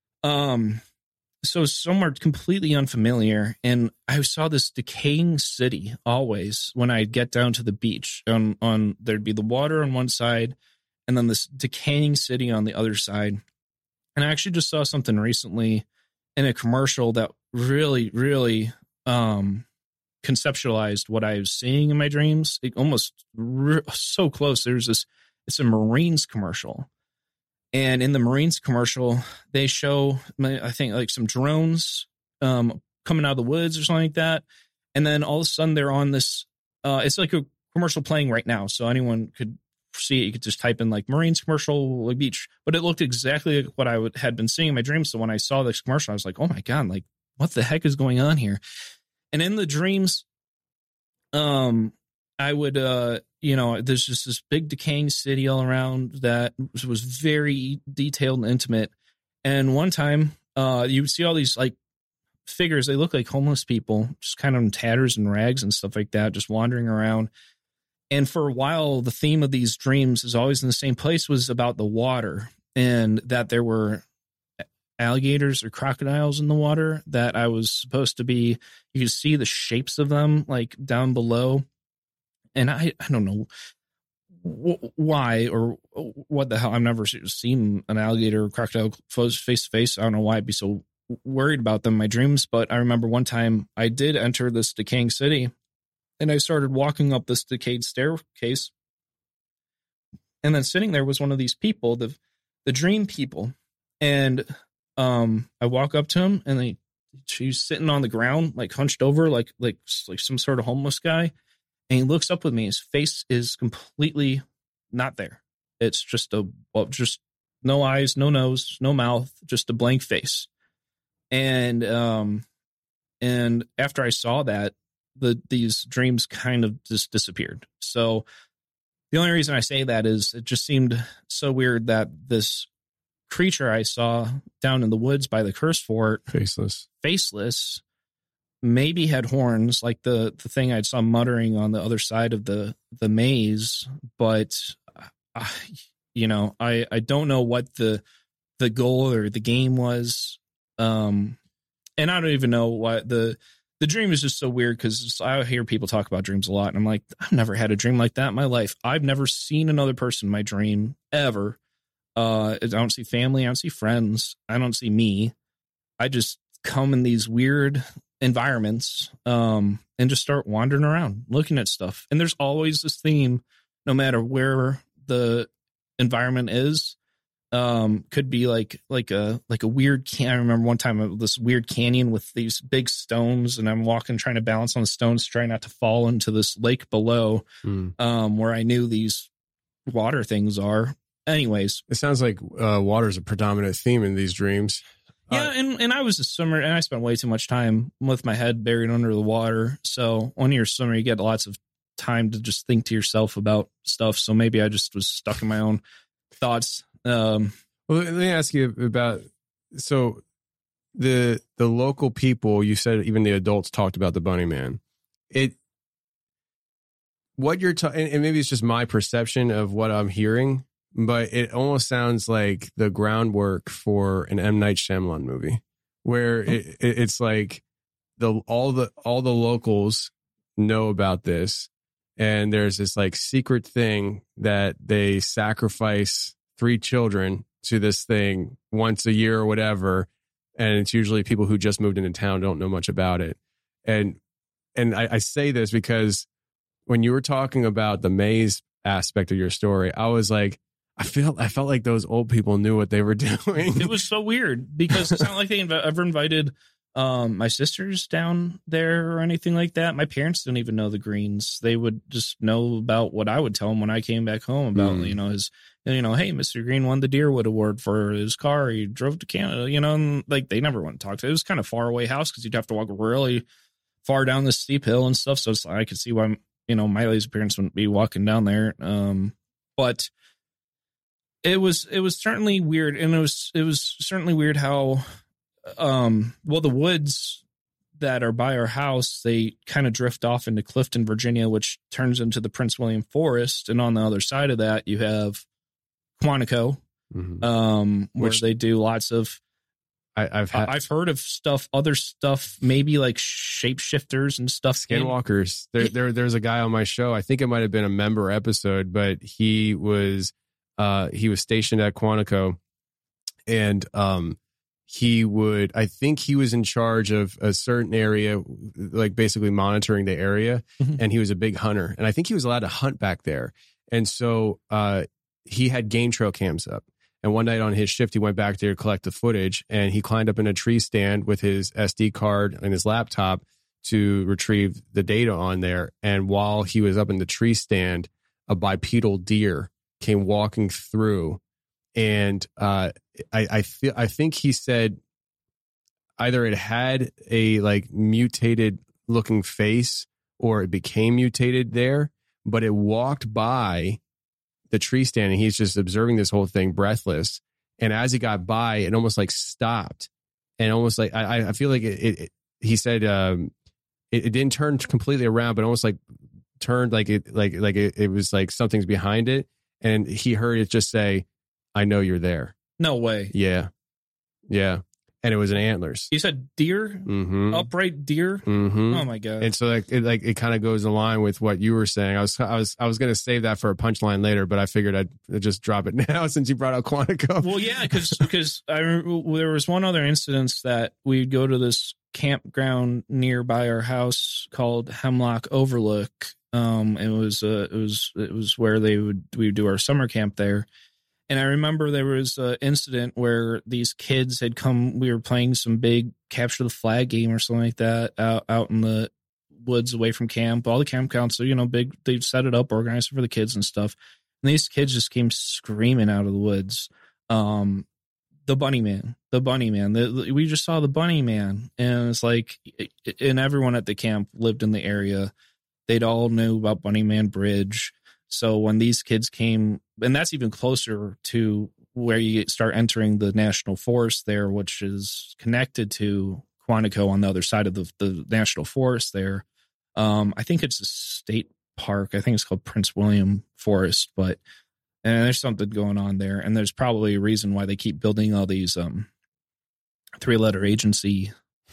Speaker 11: um, so somewhere completely unfamiliar. And I saw this decaying city always when I get down to the beach on, on, there'd be the water on one side, and then this decaying city on the other side. And I actually just saw something recently in a commercial that really, really um, conceptualized what I was seeing in my dreams. It almost re- so close. There's this, it's a Marines commercial. And in the Marines commercial, they show, I think, like some drones um, coming out of the woods or something like that. And then all of a sudden they're on this, uh, it's like a commercial playing right now. So anyone could see it. You could just type in like Marines commercial, like beach, but it looked exactly like what I would, had been seeing in my dreams. So when I saw this commercial, I was like, oh my God, like what the heck is going on here? And in the dreams, um, I would, uh, you know, there's just this big decaying city all around that was very detailed and intimate. And one time, uh, you would see all these like figures. They look like homeless people, just kind of in tatters and rags and stuff like that, just wandering around. And for a while, the theme of these dreams is always in the same place, was about the water, and that there were alligators or crocodiles in the water that I was supposed to be, you could see the shapes of them like down below. And I, I don't know why or what the hell. I've never seen an alligator or crocodile face to face. I don't know why I'd be so worried about them in my dreams. But I remember one time I did enter this decaying city, and I started walking up this decayed staircase. And then sitting there was one of these people, the the dream people. And um, I walk up to him, and he, she's sitting on the ground, like hunched over, like like like some sort of homeless guy. And he looks up with me. His face is completely not there. It's just a well, just no eyes, no nose, no mouth, just a blank face. And um, and after I saw that, the these dreams kind of just disappeared. So the only reason I say that is it just seemed so weird that this creature I saw down in the woods by the curse fort,
Speaker 3: faceless,
Speaker 11: faceless, maybe had horns like the the thing I saw muttering on the other side of the the maze, but uh, you know, I I don't know what the the goal or the game was, um, and I don't even know what the the dream is just so weird because I hear people talk about dreams a lot, and I'm like, I've never had a dream like that in my life. I've never seen another person in my dream ever. Uh, I don't see family. I don't see friends. I don't see me. I just come in these weird environments um, and just start wandering around, looking at stuff. And there's always this theme, no matter where the environment is. Um, could be like like a like a weird can. I remember one time this weird canyon with these big stones, and I'm walking, trying to balance on the stones, trying not to fall into this lake below,
Speaker 3: mm.
Speaker 11: um, where I knew these water things are. Anyways,
Speaker 3: it sounds like uh, water is a predominant theme in these dreams.
Speaker 11: Yeah, uh, and, and I was a swimmer, and I spent way too much time with my head buried under the water. So when you're a swimmer, you get lots of time to just think to yourself about stuff. So maybe I just was stuck in my own thoughts. Um,
Speaker 3: well, let me ask you about, so the the local people, you said even the adults talked about the Bunny Man. It, what you're talking, and maybe it's just my perception of what I'm hearing, but it almost sounds like the groundwork for an M. Night Shyamalan movie, where it, it, it's like the all the all the locals know about this, and there's this like secret thing that they sacrifice three children to this thing once a year or whatever, and it's usually people who just moved into town, don't know much about it. And and I, I say this because when you were talking about the maze aspect of your story, I was like, I feel I felt like those old people knew what they were doing.
Speaker 11: It was so weird because it's not like they inv- ever invited um, my sisters down there or anything like that. My parents didn't even know the Greens. They would just know about what I would tell them when I came back home about, mm. you know, his, you know, hey, Mister Green won the Deerwood Award for his car. He drove to Canada, you know, and like they never went to talk to. It was kind of far away house because you'd have to walk really far down this steep hill and stuff. So it's, I could see why, you know, Miley's parents wouldn't be walking down there. Um, but It was it was certainly weird, and it was it was certainly weird how, um, well, the woods that are by our house, they kind of drift off into Clifton, Virginia, which turns into the Prince William Forest, and on the other side of that, you have Quantico, mm-hmm. um, where which they do lots of.
Speaker 3: I, I've had,
Speaker 11: I've heard of stuff, other stuff, maybe like shapeshifters and stuff.
Speaker 3: Skinwalkers. There, there, there's a guy on my show. I think it might have been a member episode, but he was. Uh, he was stationed at Quantico, and um, he would, I think he was in charge of a certain area, like basically monitoring the area, mm-hmm. and he was a big hunter. And I think he was allowed to hunt back there. And so uh, he had game trail cams up. And one night on his shift, he went back there to collect the footage, and he climbed up in a tree stand with his S D card and his laptop to retrieve the data on there. And while he was up in the tree stand, a bipedal deer came walking through, and uh, I I feel I think he said either it had a like mutated looking face or it became mutated there, but it walked by the tree stand, and he's just observing this whole thing breathless. And as he got by, it almost like stopped, and almost like I I feel like it. it, it he said um, it, it didn't turn completely around, but almost like turned like it like like it, it was like something's behind it. And he heard it just say, "I know you're there."
Speaker 11: No way.
Speaker 3: Yeah. Yeah. And it was an antlers.
Speaker 11: You said deer?
Speaker 3: Mm-hmm.
Speaker 11: Upright deer?
Speaker 3: Mm-hmm.
Speaker 11: Oh my God.
Speaker 3: And so like it like it kind of goes in line with what you were saying. I was I was I was gonna save that for a punchline later, but I figured I'd just drop it now since you brought out Quantico.
Speaker 11: Well, yeah, because because I there was one other instance that we'd go to this campground nearby our house called Hemlock Overlook. Um, it was uh, it was it was where they would we would do our summer camp there, And I remember there was an incident where these kids had come, we were playing some big capture the flag game or something like that out, out in the woods away from camp. All the camp counts, you know, big, they've set it up, organized for the kids and stuff. And these kids just came screaming out of the woods. Um, the bunny man, the bunny man, the, the, we just saw the bunny man. And it's like, and everyone at the camp lived in the area. They'd all knew about Bunny Man Bridge. So when these kids came, and that's even closer to where you start entering the national forest there, which is connected to Quantico on the other side of the, the national forest there. Um, I think it's a state park. I think it's called Prince William Forest, but and there's something going on there. And there's probably a reason why they keep building all these um, three-letter agency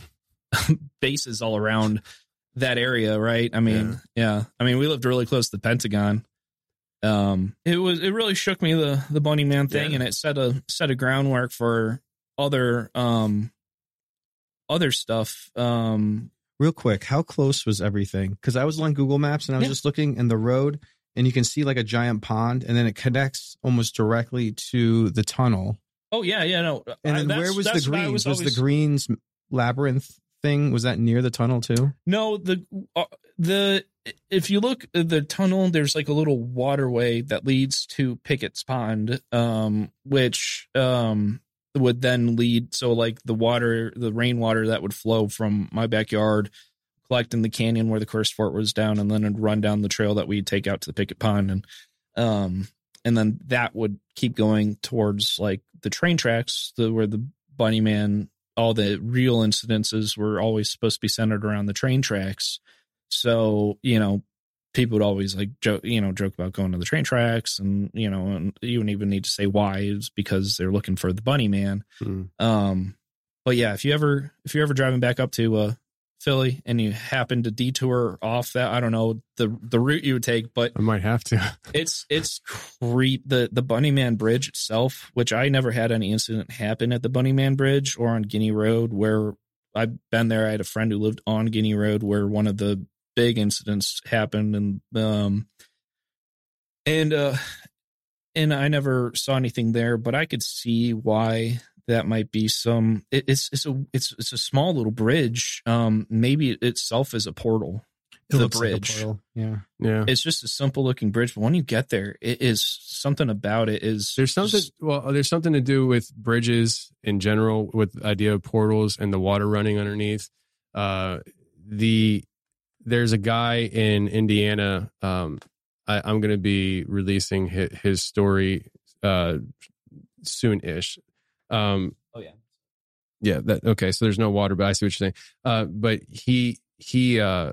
Speaker 11: bases all around that area, right? I mean, yeah. yeah. I mean, we lived really close to the Pentagon. Um, it was it really shook me, the the Bunny Man thing, yeah. and it set a set a groundwork for other um other stuff. Um,
Speaker 12: real quick, how close was everything? Because I was on Google Maps and I was yeah. just looking in the road, and you can see like a giant pond, and then it connects almost directly to the tunnel.
Speaker 11: Oh yeah, yeah, no.
Speaker 12: And then
Speaker 11: I,
Speaker 12: where was the Greens? Was,
Speaker 11: was
Speaker 12: always... the Greens labyrinth thing? Was that near the tunnel too?
Speaker 11: No, the uh, the. If you look at the tunnel, there's like a little waterway that leads to Pickett's Pond, um, which um, would then lead. So like the water, the rainwater that would flow from my backyard, collect in the canyon where the Course Fort was down, and then it'd run down the trail that we'd take out to the Pickett Pond. And, um, and then that would keep going towards like the train tracks, the, where the Bunny Man, all the real incidences were always supposed to be centered around the train tracks. So, you know, people would always like joke, you know, joke about going to the train tracks, and, you know, and you wouldn't even need to say why. It's because they're looking for the Bunny Man. Mm. Um, but yeah, if you ever, if you're ever driving back up to, uh, Philly and you happen to detour off that, I don't know the, the route you would take, but
Speaker 3: I might have to,
Speaker 11: it's, it's creep the, the Bunny Man Bridge itself, which I never had any incident happen at the Bunny Man Bridge or on Guinea Road, where I've been there. I had a friend who lived on Guinea Road where one of the big incidents happened, and um and uh and I never saw anything there, but I could see why that might be some it, it's it's a it's it's a small little bridge. Um maybe it itself is a portal.
Speaker 12: It
Speaker 11: the
Speaker 12: looks
Speaker 11: bridge.
Speaker 12: like a portal. Yeah.
Speaker 3: Yeah.
Speaker 11: It's just a simple looking bridge, but when you get there, it is something about it is
Speaker 3: there's something
Speaker 11: just,
Speaker 3: well there's something to do with bridges in general, with the idea of portals and the water running underneath. Uh the There's a guy in Indiana. Um, I, I'm going to be releasing his, his story uh, soon-ish. Um,
Speaker 11: oh yeah,
Speaker 3: yeah. That okay. So there's no water, but I see what you're saying. Uh, but he he uh,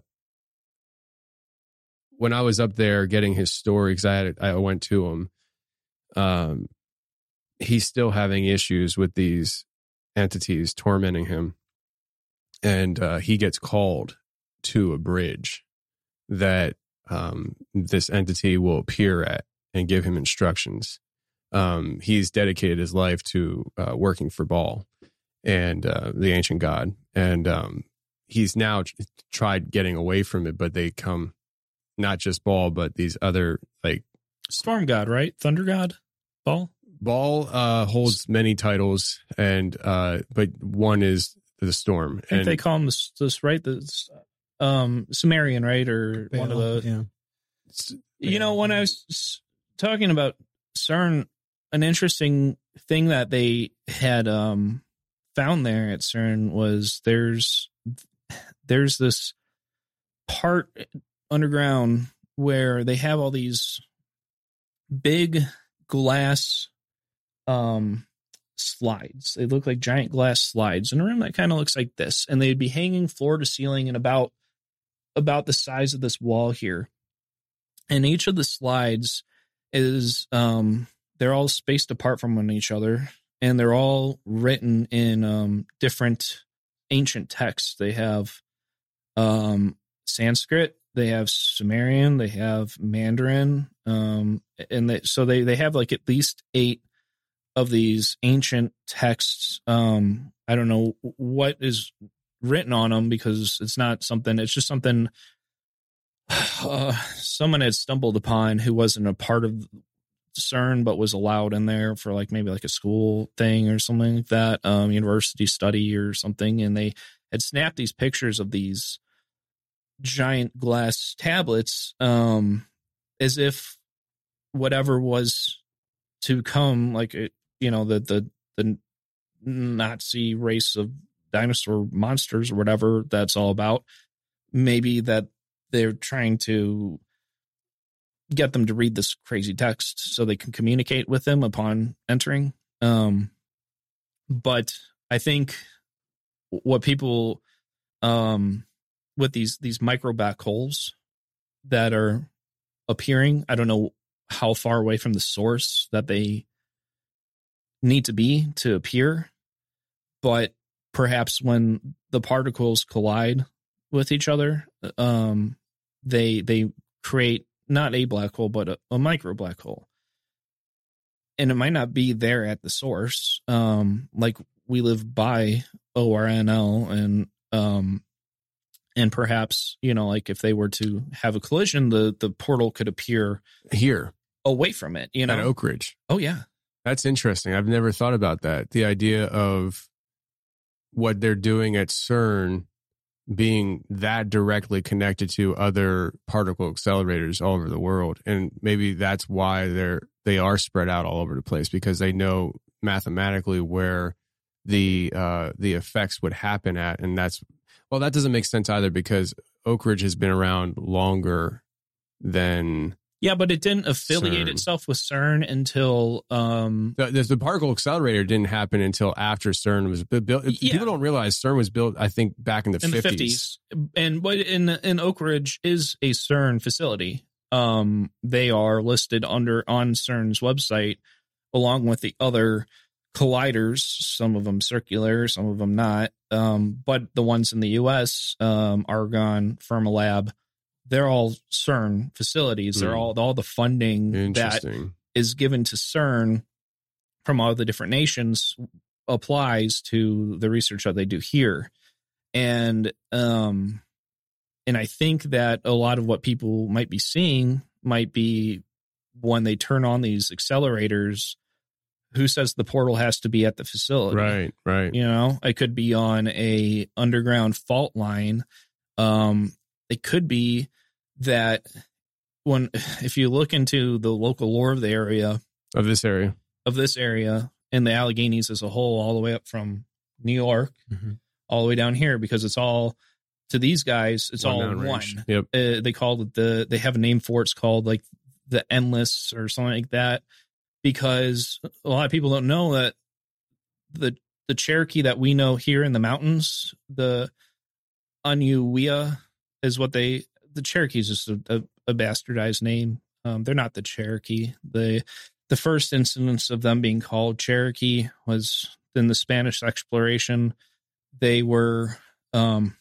Speaker 3: when I was up there getting his story, because I had I went to him. Um, he's still having issues with these entities tormenting him, and uh, he gets called to a bridge that um, this entity will appear at and give him instructions. Um, he's dedicated his life to uh, working for Baal and uh, the ancient god. And um, he's now t- tried getting away from it, but they come, not just Baal, but these other, like...
Speaker 11: Storm god, right? Thunder god? Baal?
Speaker 3: Baal uh, holds many titles, and uh, but one is the storm.
Speaker 11: I think and they call him this, this right? This, um, Sumerian, right? Or
Speaker 12: Baal,
Speaker 11: one of the...
Speaker 12: Yeah.
Speaker 11: You know, when I was talking about CERN, an interesting thing that they had um, found there at CERN was there's there's this part underground where they have all these big glass um, slides. They look like giant glass slides in a room that kind of looks like this, and they'd be hanging floor to ceiling and about about the size of this wall here. And each of the slides is um, they're all spaced apart from one each other, and they're all written in um, different ancient texts. They have um, Sanskrit, they have Sumerian, they have Mandarin, um, and they, so they, they have like at least eight of these ancient texts. Um, I don't know what is written on them because it's not something, it's just something uh, someone had stumbled upon who wasn't a part of CERN, but was allowed in there for like maybe like a school thing or something like that, um, university study or something. And they had snapped these pictures of these giant glass tablets, um, as if whatever was to come, like, it, you know, the, the, the Nazi race of dinosaur monsters or whatever that's all about, maybe that they're trying to get them to read this crazy text so they can communicate with them upon entering. Um, but I think what people, um, with these, these micro black holes that are appearing, I don't know how far away from the source that they need to be to appear, but perhaps when the particles collide with each other, um, they they create not a black hole, but a, a micro black hole. And it might not be there at the source. Um, like we live by O R N L, and um, and perhaps, you know, like if they were to have a collision, the the portal could appear
Speaker 3: here,
Speaker 11: away from it. You know,
Speaker 3: at Oak Ridge.
Speaker 11: Oh yeah,
Speaker 3: that's interesting. I've never thought about that. The idea of what they're doing at CERN being that directly connected to other particle accelerators all over the world. And maybe that's why they're, they are spread out all over the place, because they know mathematically where the, uh, the effects would happen at. And that's, well, that doesn't make sense either, because Oak Ridge has been around longer than,
Speaker 11: yeah, but it didn't affiliate
Speaker 3: CERN.
Speaker 11: itself with CERN until um,
Speaker 3: the, the particle accelerator didn't happen until after CERN was built.
Speaker 11: Yeah.
Speaker 3: People don't realize CERN was built, I think, back in the
Speaker 11: in
Speaker 3: fifties.
Speaker 11: the fifties. And what in in Oak Ridge is a CERN facility. Um, they are listed under on CERN's website along with the other colliders. Some of them circular, some of them not. Um, but the ones in the U S, um, Argonne, Fermilab, they're all CERN facilities. They're
Speaker 3: Hmm.
Speaker 11: all all the funding that
Speaker 3: Interesting.
Speaker 11: is given to CERN from all the different nations applies to the research that they do here. And um and I think that a lot of what people might be seeing might be when they turn on these accelerators, who says the portal has to be at the facility?
Speaker 3: Right, right.
Speaker 11: You know, it could be on a underground fault line. Um, it could be that when, if you look into the local lore of the area,
Speaker 3: Of this area.
Speaker 11: of this area and the Alleghenies as a whole, all the way up from New York,
Speaker 3: Mhm.
Speaker 11: all the way down here, because it's all, to these guys, it's
Speaker 3: One
Speaker 11: all
Speaker 3: mountain
Speaker 11: one.
Speaker 3: range. Yep.
Speaker 11: Uh, they called it the, they have a name for it. It's called like the Endless or something like that, because a lot of people don't know that the, the Cherokee that we know here in the mountains, the Anuwia is what they, the Cherokee is just a, a, a bastardized name. Um, they're not the Cherokee. The, the first instance of them being called Cherokee was in the Spanish exploration. They were, um,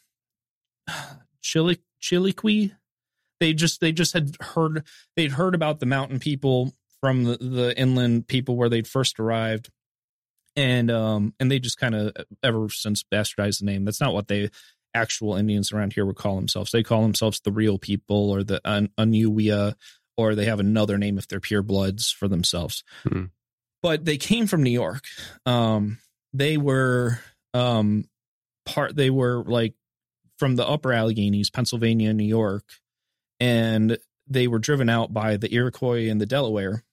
Speaker 11: Chili, Chiliqui. They just, they just had heard, they'd heard about the mountain people from the, the inland people where they'd first arrived. And, um, and they just kind of ever since bastardized the name. That's not what they, actual Indians around here would call themselves. They call themselves the real people, or the An- Anuwia, or they have another name if they're purebloods for themselves.
Speaker 3: Hmm.
Speaker 11: But they came from New York. Um, they were um, part. They were like from the Upper Alleghenies, Pennsylvania, New York, and they were driven out by the Iroquois and the Delaware,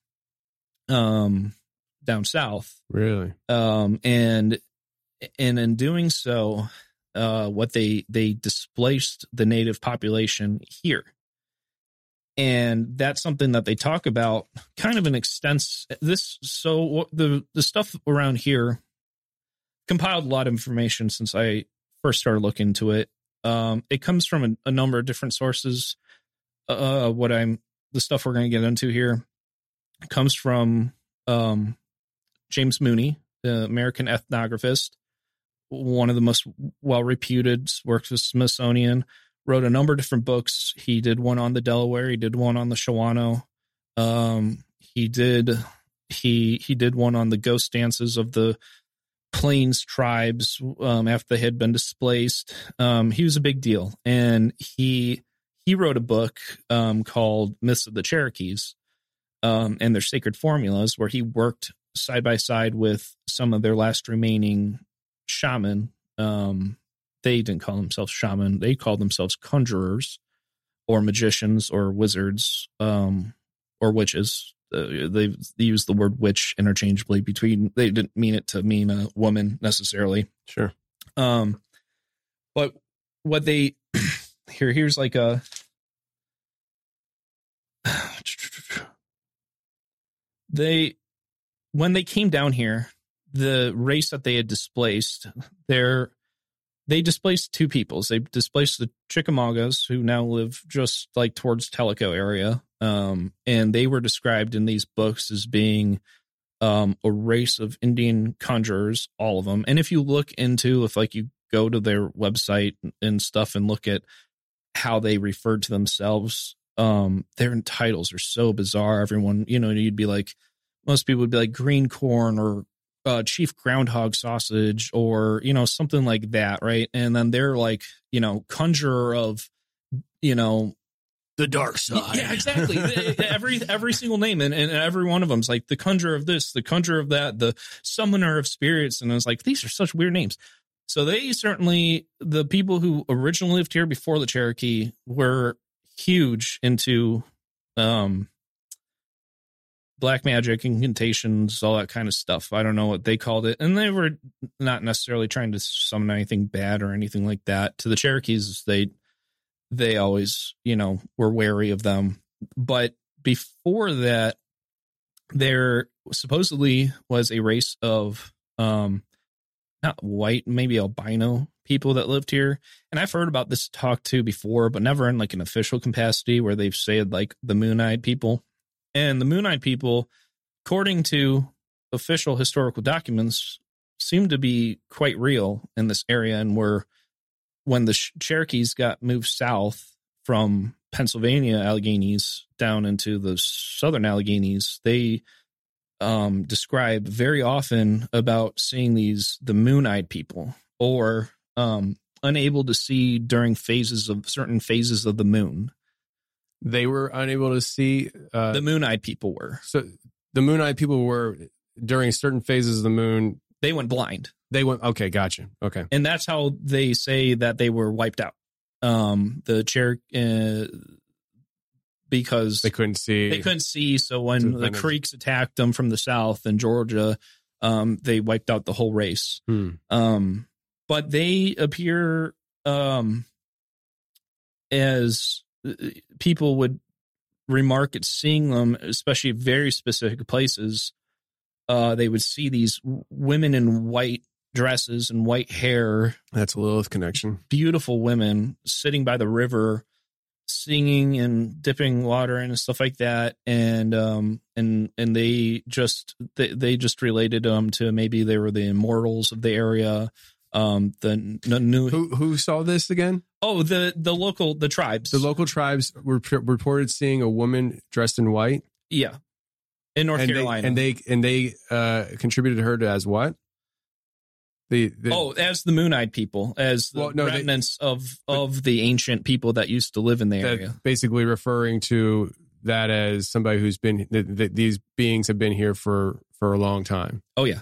Speaker 11: um, down south.
Speaker 3: Really?
Speaker 11: Um, and and in doing so, uh, what they they displaced the native population here. And that's something that they talk about kind of an extensive this. So the, the stuff around here compiled a lot of information since I first started looking into it. Um, it comes from a, a number of different sources. Uh, what I'm, the stuff we're going to get into here comes from, um, James Mooney, the American ethnographist, one of the most well-reputed, works with Smithsonian, wrote a number of different books. He did one on the Delaware. He did one on the Shawano. Um, he did he he did one on the ghost dances of the Plains tribes um, after they had been displaced. Um, he was a big deal, and he he wrote a book um, called Myths of the Cherokees. um, and their sacred formulas, where he worked side by side with some of their last remaining shaman. Um, they didn't call themselves shaman. They called themselves conjurers or magicians or wizards, um, or witches. Uh, they use the word witch interchangeably between, they didn't mean it to mean a woman necessarily.
Speaker 3: Sure.
Speaker 11: Um, but what they, here, here's like a, they, when they came down here, the race that they had displaced, they're, they displaced two peoples. They displaced the Chickamaugas, who now live just like towards Tellico area. Um, and they were described in these books as being um, a race of Indian conjurers, all of them. And if you look into, if like you go to their website and stuff and look at how they referred to themselves, um, their titles are so bizarre. Everyone, you know, you'd be like, most people would be like green corn or uh, chief groundhog sausage or, you know, something like that. Right. And then they're like, you know, conjurer of, you know,
Speaker 3: the dark side.
Speaker 11: Yeah, exactly. every every single name, and, and every one of them's like the conjurer of this, the conjurer of that, the summoner of spirits, and I was like, these are such weird names. So they certainly, the people who originally lived here before the Cherokee were huge into um, black magic, incantations, all that kind of stuff. I don't know what they called it, and they were not necessarily trying to summon anything bad or anything like that. To the Cherokees, they. They always, you know, were wary of them. But before that, there supposedly was a race of um, not white, maybe albino people that lived here. And I've heard about this talk too before, but never in like an official capacity where they've said like the Moon-Eyed people. And the Moon-Eyed people, according to official historical documents, seem to be quite real in this area and were. When the Cherokees got moved south from Pennsylvania Alleghenies down into the southern Alleghenies, they um, describe very often about seeing these the moon-eyed people or um, unable to see during phases of certain phases of the moon.
Speaker 3: They were unable to see. Uh,
Speaker 11: the moon-eyed people were.
Speaker 3: So the moon-eyed people were during certain phases of the moon.
Speaker 11: They went blind.
Speaker 3: They went, okay, gotcha. Okay.
Speaker 11: And that's how they say that they were wiped out. Um, the chair, uh, because
Speaker 3: they couldn't see.
Speaker 11: They couldn't see. So when the Creeks attacked them from the south in Georgia, um, they wiped out the whole race.
Speaker 3: Hmm.
Speaker 11: Um, but they appear um, as people would remark at seeing them, especially very specific places. Uh, they would see these women in white dresses and white hair.
Speaker 3: That's a Lilith connection.
Speaker 11: Beautiful women sitting by the river, singing and dipping water and stuff like that. And um and and they just they, they just related them to maybe they were the immortals of the area. Um, the, the new
Speaker 3: who who saw this again?
Speaker 11: Oh, the the local the tribes.
Speaker 3: The local tribes were p- reported seeing a woman dressed in white.
Speaker 11: Yeah, in North
Speaker 3: and
Speaker 11: Carolina,
Speaker 3: they, and they and they uh, contributed her to as what? The, the
Speaker 11: oh, as the moon-eyed people, as the
Speaker 3: well, no,
Speaker 11: remnants
Speaker 3: they,
Speaker 11: of of the ancient people that used to live in the area.
Speaker 3: Basically, referring to that as somebody who's been that, that these beings have been here for for a long time.
Speaker 11: Oh yeah.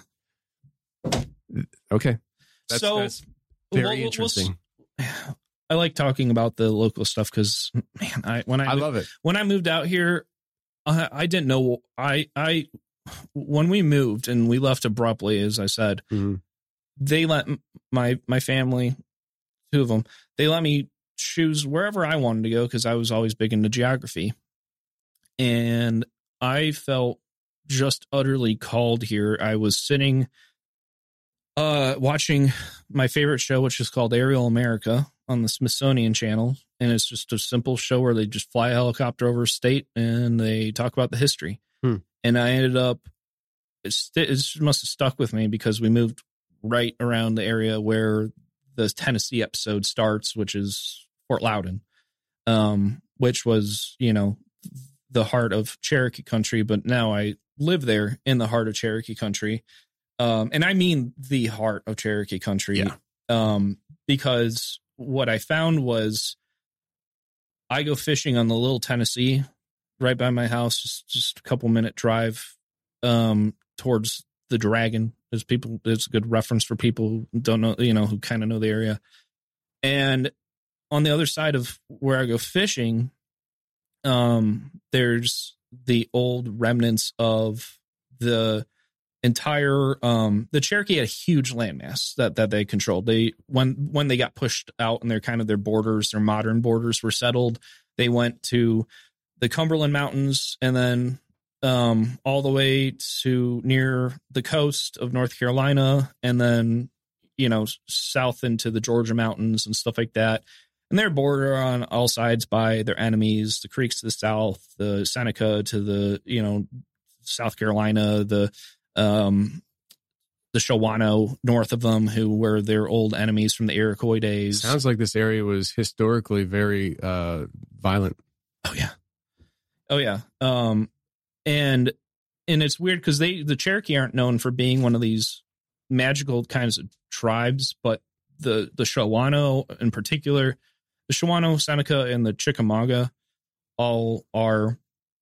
Speaker 3: Okay. That's,
Speaker 11: so
Speaker 3: that's very
Speaker 11: we'll,
Speaker 3: interesting.
Speaker 11: We'll, I like talking about the local stuff because man, I when I
Speaker 3: I love it.
Speaker 11: When I moved out here, I, I didn't know I I when we moved and we left abruptly, as I said.
Speaker 3: Mm-hmm.
Speaker 11: They let my my family, two of them, they let me choose wherever I wanted to go because I was always big into geography. And I felt just utterly called here. I was sitting uh, watching my favorite show, which is called Aerial America on the Smithsonian Channel. And it's just a simple show where they just fly a helicopter over a state and they talk about the history.
Speaker 3: Hmm.
Speaker 11: And I ended up, it, st- it must have stuck with me because we moved right around the area where the Tennessee episode starts, which is Fort Loudon, um, which was, you know, the heart of Cherokee country. But now I live there in the heart of Cherokee country. Um, and I mean the heart of Cherokee country,
Speaker 3: yeah.
Speaker 11: um, because what I found was I go fishing on the Little Tennessee right by my house, just just a couple minute drive um, towards the Dragon. There's people. It's a good reference for people who don't know, you know, who kind of know the area. And on the other side of where I go fishing, um, there's the old remnants of the entire um the Cherokee had a huge landmass that that they controlled. They when when they got pushed out and their kind of their borders, their modern borders were settled, they went to the Cumberland Mountains and then um all the way to near the coast of North Carolina, and then you know south into the Georgia mountains and stuff like that. And they're bordered on all sides by their enemies, the Creeks to the south, the Seneca to the, you know, South Carolina, the um, the Shawano north of them, who were their old enemies from the Iroquois days.
Speaker 3: Sounds like this area was historically very uh, violent.
Speaker 11: Oh, yeah. Oh, yeah. Um, and and it's weird because they the Cherokee aren't known for being one of these magical kinds of tribes, but the, the Shawano in particular, the Shawano, Seneca, and the Chickamauga all are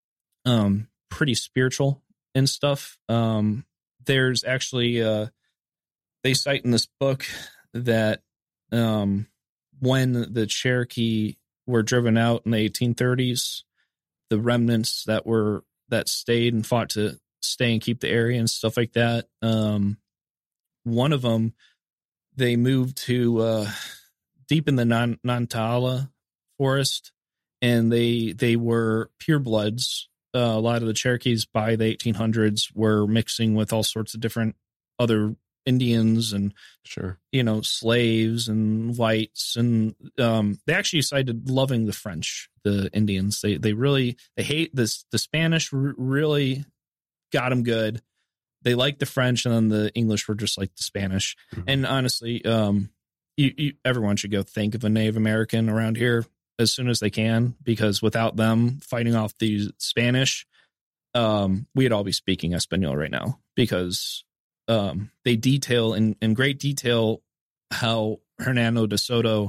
Speaker 11: um, pretty spiritual and stuff. Um, there's actually, uh, they cite in this book that um, when the Cherokee were driven out in the eighteen thirties, the remnants that were that stayed and fought to stay and keep the area and stuff like that, um, one of them, they moved to uh, deep in the non Nantahala forest, and they they were purebloods. Uh, a lot of the Cherokees by the eighteen hundreds were mixing with all sorts of different other Indians and
Speaker 3: sure, you
Speaker 11: know, slaves and whites, and um, they actually cited loving the French, the Indians. They they really they hate this. The Spanish r- really got them good. They liked the French, and then the English were just like the Spanish. Mm-hmm. And honestly, um, you, you, everyone should go think of a Native American around here as soon as they can, because without them fighting off the Spanish, um, we'd all be speaking Espanol right now, because um, they detail in, in great detail how Hernando de Soto,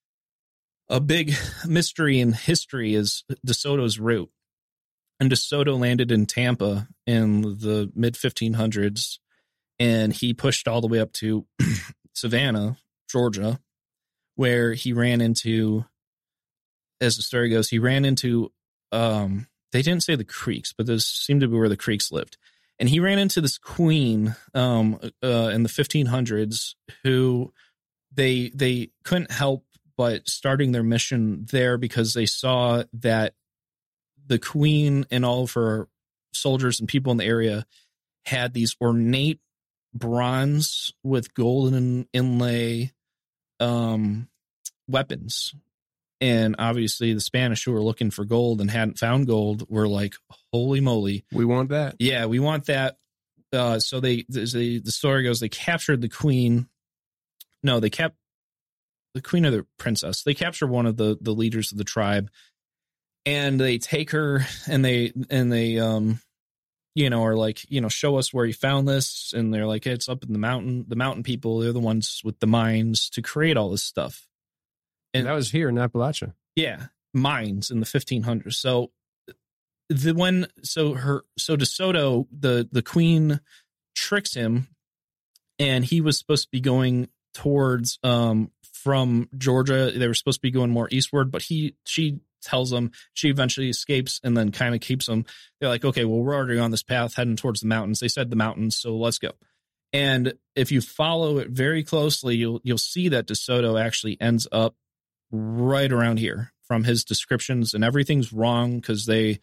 Speaker 11: a big mystery in history is de Soto's route. And de Soto landed in Tampa in the mid fifteen hundreds, and he pushed all the way up to Savannah, Georgia, where he ran into, as the story goes, he ran into, um, they didn't say the Creeks, but this seemed to be where the Creeks lived. And he ran into this queen um, uh, in the fifteen hundreds who they they couldn't help but starting their mission there, because they saw that the queen and all of her soldiers and people in the area had these ornate bronze with golden inlay um, weapons. And obviously the Spanish, who were looking for gold and hadn't found gold, were like, holy moly,
Speaker 3: we want that.
Speaker 11: Yeah, we want that. Uh, so they, they, the story goes, they captured the queen. No, they kept the queen or the princess. They captured one of the, the leaders of the tribe, and they take her and they, and they, um, you know, are like, you know, show us where you found this. And they're like, it's up in the mountain. The mountain people, they're the ones with the mines to create all this stuff.
Speaker 3: And that was here in Appalachia.
Speaker 11: Yeah. Mines in the fifteen hundreds. So the when, so her, so De Soto, the, the queen tricks him, and he was supposed to be going towards, um, from Georgia. They were supposed to be going more eastward, but he, she tells them, she eventually escapes and then kind of keeps them. They're like, okay, well, we're already on this path heading towards the mountains. They said the mountains, so let's go. And if you follow it very closely, you'll, you'll see that De Soto actually ends up right around here from his descriptions, and everything's wrong because they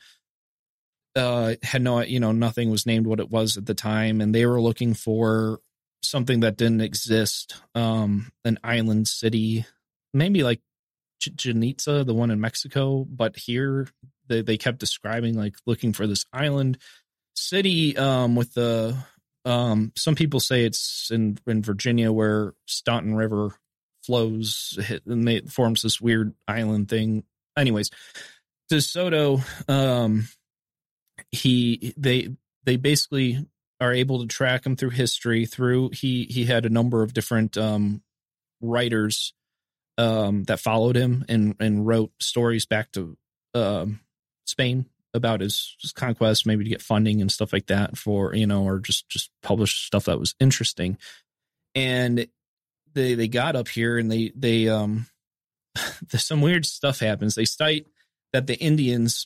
Speaker 11: uh, had no, you know, nothing was named what it was at the time. And they were looking for something that didn't exist. Um, an island city, maybe like Chichen Itza, the one in Mexico, but here they, they kept describing like looking for this island city um, with the, um, some people say it's in, in Virginia where Staunton River flows and it forms this weird island thing. Anyways, De Soto, um, he, they, they basically are able to track him through history through, he, he had a number of different um, writers Um, that followed him and, and wrote stories back to um, Spain about his, his conquest, maybe to get funding and stuff like that for, you know, or just, just publish stuff that was interesting. And they, they got up here and they, they, um, some weird stuff happens. They cite that the Indians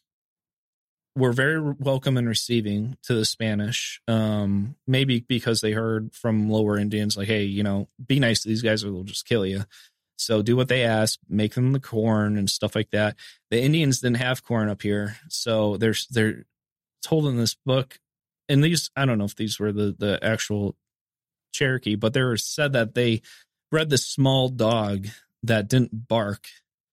Speaker 11: were very welcome and receiving to the Spanish. Um, maybe because they heard from lower Indians, like, hey, you know, be nice to these guys or they'll just kill you. So do what they ask, make them the corn and stuff like that. The Indians didn't have corn up here. So they're, they're told in this book, and these, I don't know if these were the, the actual Cherokee, but they were said that they bred this small dog that didn't bark,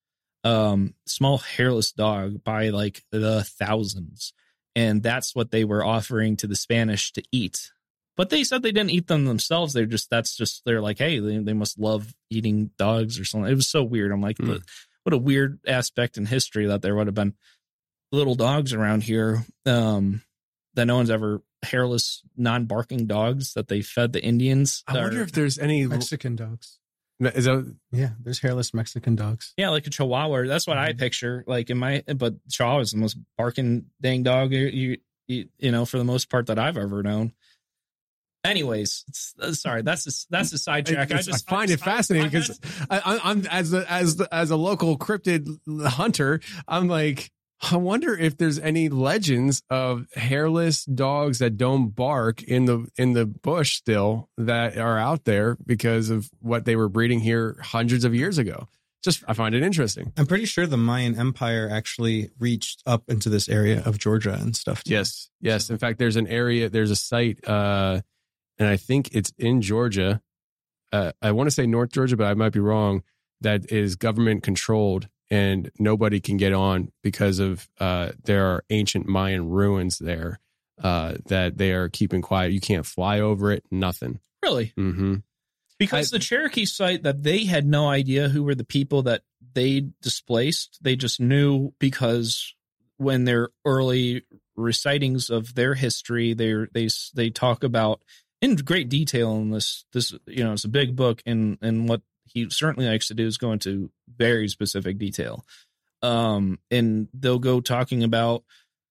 Speaker 11: um, small hairless dog by like the thousands. And that's what they were offering to the Spanish to eat. But they said they didn't eat them themselves. They're just, that's just, they're like, hey, they, they must love eating dogs or something. It was so weird. I'm like, mm. what a weird aspect in history that there would have been little dogs around here, um, that no one's ever, hairless, non-barking dogs that they fed the Indians.
Speaker 3: I wonder if there's any
Speaker 12: Mexican dogs.
Speaker 3: Is that,
Speaker 12: yeah, there's hairless Mexican dogs.
Speaker 11: Yeah, like a Chihuahua. That's what I picture. Like in my, but Chihuahua is the most barking dang dog you, you you know for the most part that I've ever known. Anyways, it's, uh, sorry, that's a, that's a sidetrack. I just
Speaker 3: I find
Speaker 11: I
Speaker 3: it fascinating because I, I, I'm as a, as the, as a local cryptid hunter, I'm like, I wonder if there's any legends of hairless dogs that don't bark in the in the bush still that are out there because of what they were breeding here hundreds of years ago. Just, I find it interesting.
Speaker 12: I'm pretty sure the Mayan Empire actually reached up into this area of Georgia and stuff too.
Speaker 3: Yes, yes. In fact, there's an area, there's a site, uh, and I think it's in Georgia. Uh, I want to say North Georgia, but I might be wrong. That is government controlled, and nobody can get on because of uh, there are ancient Mayan ruins there uh, that they are keeping quiet. You can't fly over it. Nothing.
Speaker 11: Really?
Speaker 3: Mm-hmm.
Speaker 11: Because
Speaker 3: I,
Speaker 11: the Cherokee site that they had no idea who were the people that they displaced. They just knew because when their early recitings of their history, they they they talk about in great detail in this this you know it's a big book, and and what he certainly likes to do is go into very specific detail. Um, and they'll go talking about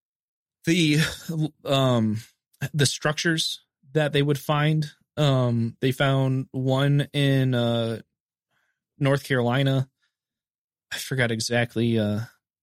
Speaker 11: the um the structures that they would find. Um, they found one in uh, North Carolina. I forgot exactly uh,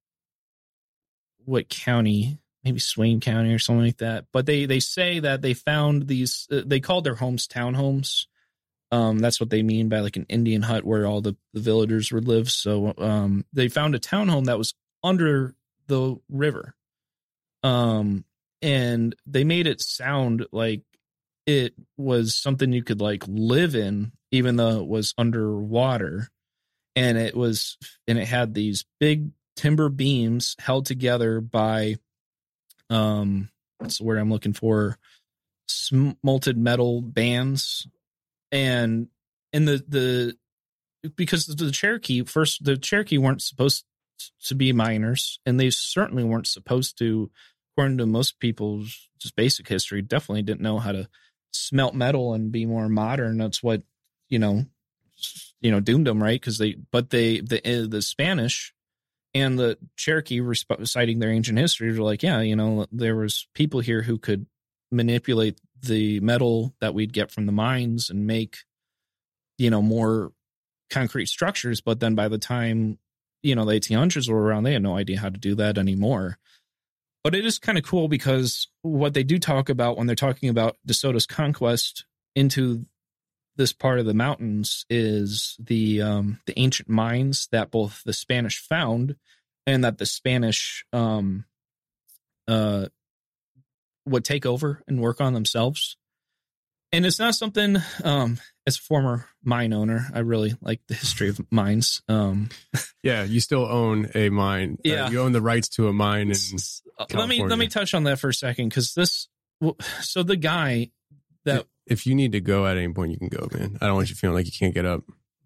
Speaker 11: what county, maybe Swain County or something like that. But they, they say that they found these, uh, they called their homes townhomes. Um, that's what they mean by like an Indian hut where all the, the villagers would live. So um, they found a townhome that was under the river. Um, and they made it sound like it was something you could like live in, even though it was underwater. And it was, and it had these big timber beams held together by, um, what's the word I'm looking for? Molted metal bands. And, and the, the, because the Cherokee first, the Cherokee weren't supposed to be miners, and they certainly weren't supposed to, according to most people's just basic history, definitely didn't know how to smelt metal and be more modern. That's what, you know, you know, doomed them, right? Because they, but they, the the Spanish and the Cherokee were citing their ancient history. Were like, yeah, you know, there was people here who could manipulate the metal that we'd get from the mines and make, you know, more concrete structures. But then by the time, you know, the eighteen hundreds were around, they had no idea how to do that anymore. But it is kind of cool because what they do talk about when they're talking about DeSoto's conquest into this part of the mountains is the um, the ancient mines that both the Spanish found and that the Spanish um, uh, would take over and work on themselves. And it's not something, um, as a former mine owner, I really like the history of mines. Um,
Speaker 3: yeah, you still own a mine.
Speaker 11: Yeah,
Speaker 3: uh, you own the rights to a mine in
Speaker 11: California. Let me let me touch on that for a second, because this. So the guy that,
Speaker 3: if you need to go at any point, you can go, man. I don't want you feeling like you can't get up.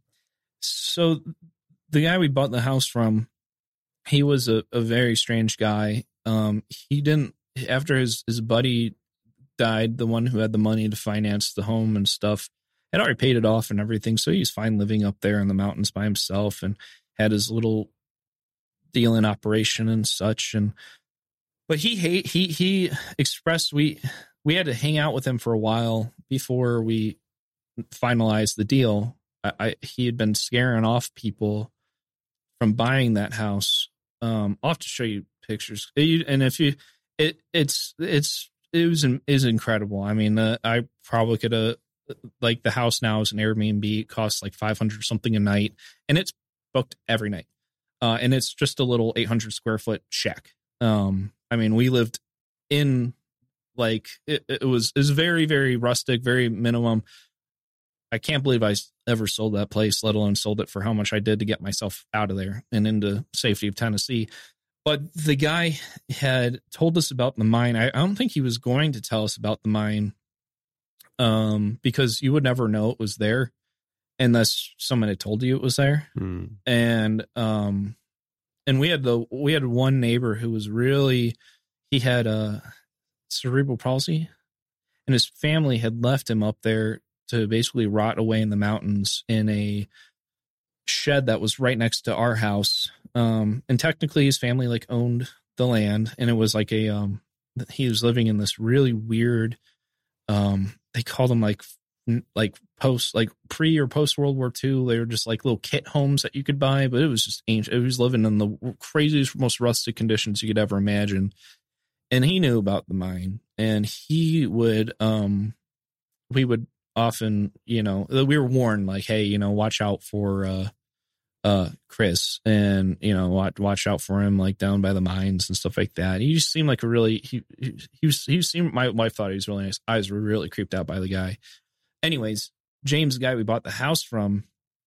Speaker 11: So the guy we bought the house from, he was a, a very strange guy. Um, he didn't after his his buddy died, the one who had the money to finance the home and stuff, had already paid it off and everything. So he's fine living up there in the mountains by himself and had his little dealing operation and such. And but he hate he he expressed we we had to hang out with him for a while before we finalized the deal. I, I he had been scaring off people from buying that house. Um, I'll have to show you pictures, and if you, it it's it's it was is incredible. I mean, uh, I probably could have, like, the house now is an Airbnb. It costs like five hundred something a night, and it's booked every night. Uh, and it's just a little eight hundred square foot shack. Um, I mean, we lived in, like, it, it was, it was very, very rustic, very minimum. I can't believe I ever sold that place, let alone sold it for how much I did to get myself out of there and into safety of Tennessee. But the guy had told us about the mine. I, I don't think he was going to tell us about the mine, um, because you would never know it was there unless someone had told you it was there.
Speaker 3: Hmm.
Speaker 11: And, um, and we had the, we had one neighbor who was really, he had a cerebral palsy, and his family had left him up there to basically rot away in the mountains in a shed that was right next to our house. Um, and technically his family like owned the land, and it was like a, um, he was living in this really weird, um, they called them like, like post, like pre or post World War Two. They were just like little kit homes that you could buy, but it was just ancient. It was living in the craziest, most rustic conditions you could ever imagine. And he knew about the mine, and he would, um, we would often, you know, we were warned like, hey, you know, watch out for, uh, uh, Chris, and, you know, watch, watch out for him, like down by the mines and stuff like that. He just seemed like a really, he, he, he was, he seemed, my wife thought he was really nice. Eyes were really creeped out by the guy. Anyways, James, the guy we bought the house from,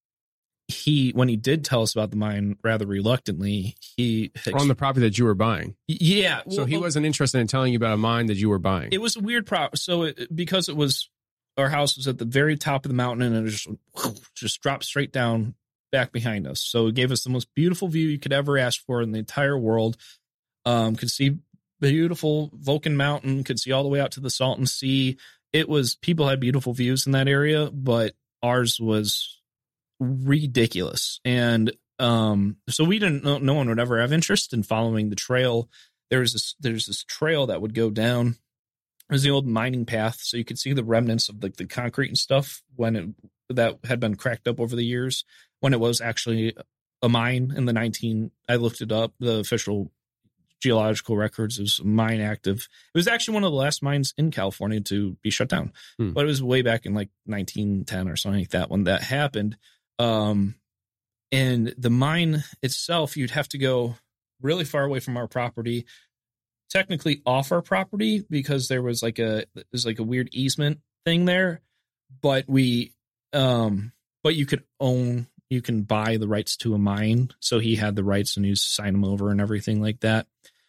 Speaker 11: he, when he did tell us about the mine rather reluctantly, he
Speaker 3: on the property that you were buying.
Speaker 11: Yeah.
Speaker 3: So
Speaker 11: well,
Speaker 3: he wasn't interested in telling you about a mine that you were buying.
Speaker 11: It was a weird prop. So it, because it was, our house was at the very top of the mountain, and it just, just dropped straight down back behind us. So it gave us the most beautiful view you could ever ask for in the entire world. Um, could see beautiful Vulcan Mountain, could see all the way out to the Salton Sea. It was, people had beautiful views in that area, but ours was ridiculous. And um, so we didn't know, no one would ever have interest in following the trail. There was this, there's this trail that would go down. It was the old mining path. So you could see the remnants of like the, the concrete and stuff when it, that had been cracked up over the years, when it was actually a mine in the nineteen, I looked it up, the official geological records, it was a mine active. It was actually one of the last mines in California to be shut down, hmm. but it was way back in like nineteen ten or something like that when that happened. Um, and the mine itself, you'd have to go really far away from our property, technically off our property, because there was like a, there's like a weird easement thing there, but we, um, but you could own, you can buy the rights to a mine. So he had the rights, and he signed them over and everything like that.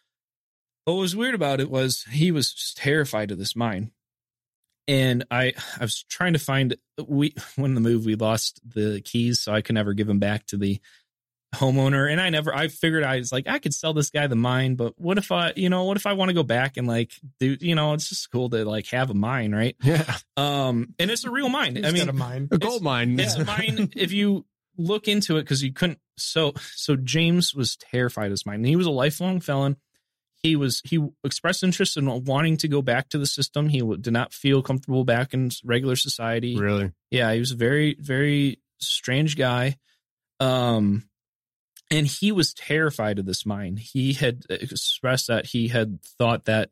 Speaker 11: What was weird about it was he was just terrified of this mine. And I, I was trying to find, we, when the move, we lost the keys, so I could never give them back to the homeowner. And I never, I figured I was like, I could sell this guy the mine, but what if I, you know, what if I want to go back and like do, you know, it's just cool to like have a mine, right?
Speaker 3: Yeah.
Speaker 11: Um, and it's a real mine.
Speaker 13: He's
Speaker 11: I mean,
Speaker 13: got a mine,
Speaker 3: a gold mine.
Speaker 11: It's a mine. If you look into it, because you couldn't, so, so James was terrified of this mine, and he was a lifelong felon. He was, he expressed interest in wanting to go back to the system. He did not feel comfortable back in regular society.
Speaker 3: Really?
Speaker 11: Yeah. He was a very, very strange guy. Um, and he was terrified of this mine. He had expressed that he had thought that,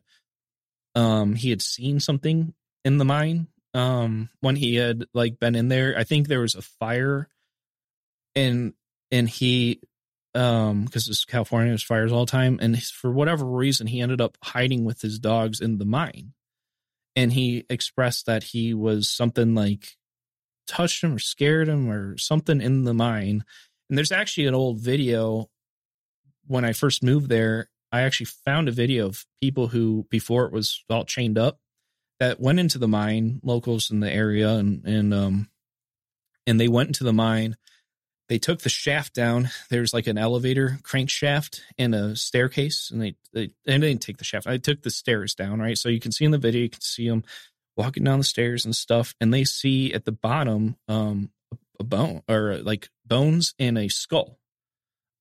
Speaker 11: um, he had seen something in the mine, um, when he had like been in there. I think there was a fire, and, and he, um, because it's California, there's fires all the time, and for whatever reason, he ended up hiding with his dogs in the mine. And he expressed that he was something like touched him or scared him or something in the mine. And there's actually an old video. When I first moved there, I actually found a video of people who, before it was all chained up, that went into the mine, locals in the area, and and um and they went into the mine. They took the shaft down. There's like an elevator crankshaft and a staircase, and they, they and they didn't take the shaft. I took the stairs down, right? So you can see in the video, you can see them walking down the stairs and stuff, and they see at the bottom um a bone, or like bones and a skull.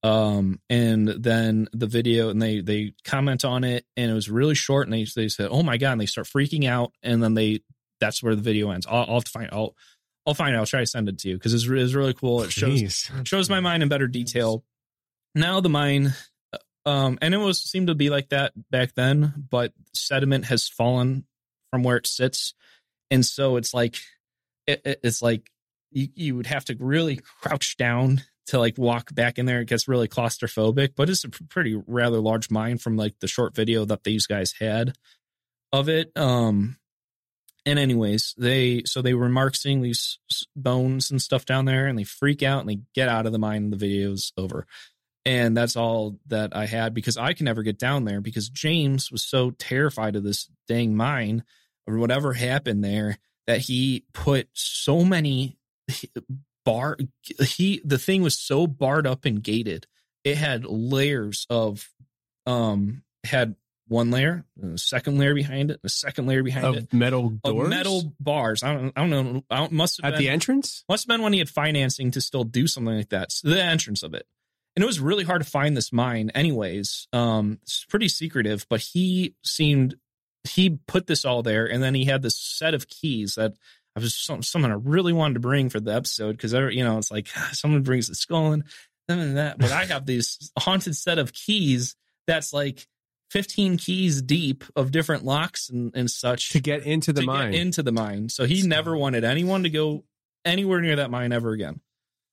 Speaker 11: Um, and then the video, and they, they comment on it, and it was really short, and they, they said, oh my God, and they start freaking out. And then they, that's where the video ends. I'll, I'll have to find, I'll, I'll find it. I'll try to send it to you. Cause it's, it's really cool. It shows,
Speaker 3: Jeez.
Speaker 11: shows my mine in better detail. Now the mine, um, and it was, seemed to be like that back then, but sediment has fallen from where it sits. And so it's like, it, it, it's like you, you would have to really crouch down to like walk back in there. It gets really claustrophobic, but it's a pretty rather large mine from like the short video that these guys had of it. Um, and anyways, they, so they were marking these bones and stuff down there, and they freak out and they get out of the mine, and the video's over. And that's all that I had, because I can never get down there, because James was so terrified of this dang mine or whatever happened there that he put so many bar he the thing was so barred up and gated. It had layers of um had one layer, a second layer behind it, a second layer behind
Speaker 3: of
Speaker 11: it,
Speaker 3: metal doors,
Speaker 11: of metal bars. I don't I don't know. I don't, must have
Speaker 3: at
Speaker 11: been,
Speaker 3: the entrance.
Speaker 11: Must have been when he had financing to still do something like that. So the entrance of it. And it was really hard to find this mine anyways. Um, it's pretty secretive, but he seemed, he put this all there. And then he had this set of keys that I was something I really wanted to bring for the episode. Cause I, you know, it's like someone brings the skull and that, but I have this haunted set of keys. That's like fifteen keys deep of different locks and, and such
Speaker 3: to get into the
Speaker 11: to
Speaker 3: mine,
Speaker 11: get into the mine. So he never wanted anyone to go anywhere near that mine ever again.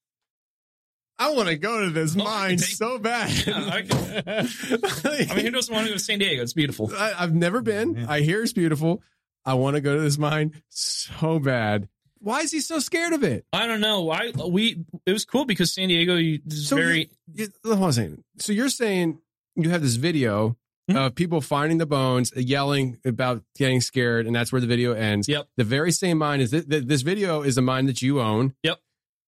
Speaker 3: I want to go to this mine so bad.
Speaker 11: Yeah, I, can, I mean, who doesn't want to go to San Diego? It's beautiful.
Speaker 3: I, I've never been. Yeah. I hear it's beautiful. I want to go to this mine so bad. Why is he so scared of it?
Speaker 11: I don't know. Why we it was cool because San Diego is
Speaker 3: so
Speaker 11: very.
Speaker 3: You, you, hold on a second. So you're saying you have this video mm-hmm. of people finding the bones, yelling about getting scared, and that's where the video ends.
Speaker 11: Yep.
Speaker 3: The very same mine is th- th- this video is a mine that you own.
Speaker 11: Yep.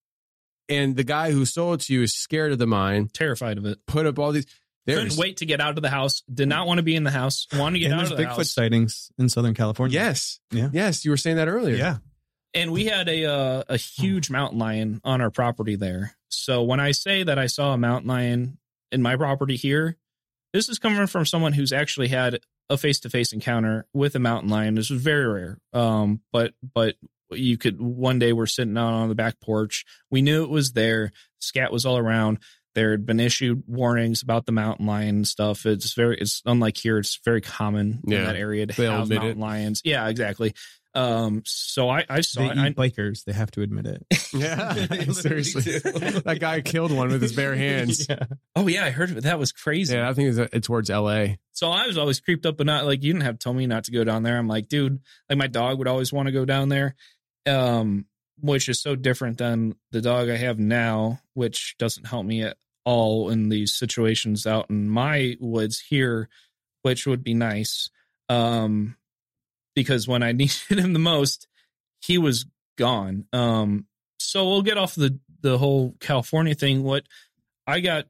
Speaker 3: And the guy who sold it to you is scared of the mine,
Speaker 11: terrified of it.
Speaker 3: Put up all these.
Speaker 11: Couldn't wait to get out of the house. Did not want to be in the house. Wanted to get
Speaker 12: and
Speaker 11: out of the
Speaker 12: Bigfoot
Speaker 11: house.
Speaker 12: Bigfoot sightings in Southern California.
Speaker 3: Yes.
Speaker 12: Yeah.
Speaker 3: Yes. You were saying that earlier.
Speaker 12: Yeah.
Speaker 11: And we had a uh, a huge mountain lion on our property there. So when I say that I saw a mountain lion in my property here, this is coming from someone who's actually had a face to face encounter with a mountain lion. This was very rare. Um, but but. You could one day we're sitting out on the back porch. We knew it was there. Scat was all around. There had been issued warnings about the mountain lion and stuff. It's very, it's unlike here. It's very common yeah. in that area to They'll have mountain it. lions. Yeah, exactly. Um, so I, I saw
Speaker 12: they
Speaker 11: it.
Speaker 12: Eat
Speaker 11: I,
Speaker 12: bikers. They have to admit it.
Speaker 3: Yeah, seriously. That guy killed one with his bare hands.
Speaker 11: Yeah. Oh yeah, I heard of it. That was crazy.
Speaker 3: Yeah, I think it's, it's towards L A.
Speaker 11: So I was always creeped up, but not like you didn't have to tell me not to go down there. I'm like, dude, like my dog would always want to go down there. Um, which is so different than the dog I have now, which doesn't help me at all in these situations out in my woods here, which would be nice. Um, because when I needed him the most, he was gone. Um, so we'll get off the, the whole California thing. What I got,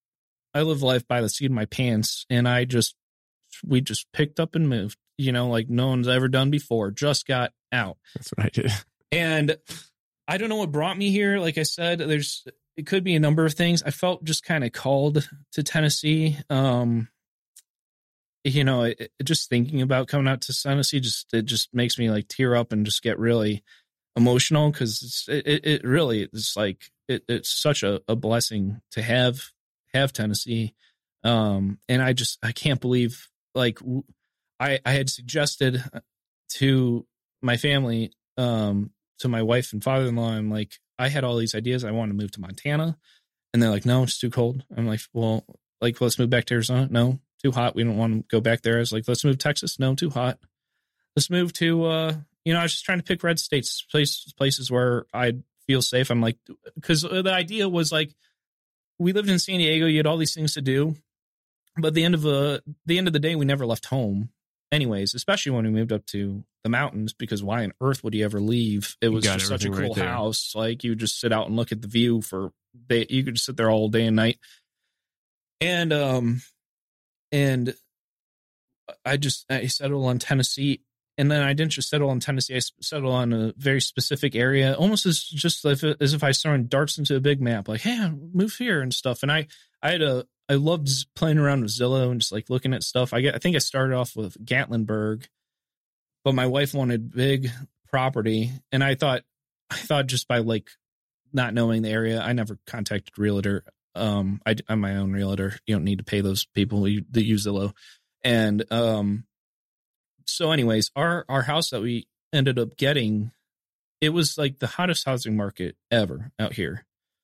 Speaker 11: I live life by the seat of my pants, and I just, we just picked up and moved. You know, like no one's ever done before, just got out.
Speaker 3: That's what I did.
Speaker 11: And I don't know what brought me here. Like I said, there's, it could be a number of things. I felt just kind of called to Tennessee. Um, you know, it, it, just thinking about coming out to Tennessee, just, it just makes me like tear up and just get really emotional. Cause it's, it, it really, it's like, it, it's such a, a blessing to have, have Tennessee. Um, and I just, I can't believe like, I, I had suggested to my family, um, to my wife and father-in-law, I'm like, I had all these ideas. I want to move to Montana. And they're like, no, it's too cold. I'm like, well, like, let's move back to Arizona. No, too hot. We don't want to go back there. I was like, let's move to Texas. No, too hot. Let's move to, uh, you know, I was just trying to pick red states, places, places where I'd feel safe. I'm like, because the idea was like, we lived in San Diego. You had all these things to do. But at the end of the, the end of the day, we never left home. Anyways, especially when we moved up to the mountains, because why on earth would you ever leave? It was just such a cool right house. Like you would just sit out and look at the view for day. You could just sit there all day and night. And, um, and I just, I settled on Tennessee, and then I didn't just settle in Tennessee. I settled on a very specific area, almost as just as if, as if I was darts into a big map, like, hey, move here and stuff. And I, I had a, I loved playing around with Zillow and just like looking at stuff. I get, I think I started off with Gatlinburg, but my wife wanted big property, and I thought, I thought just by like not knowing the area, I never contacted a realtor. Um, I, I'm my own realtor. You don't need to pay those people that use Zillow. And um, so anyways, our, our house that we ended up getting, it was like the hottest housing market ever out here.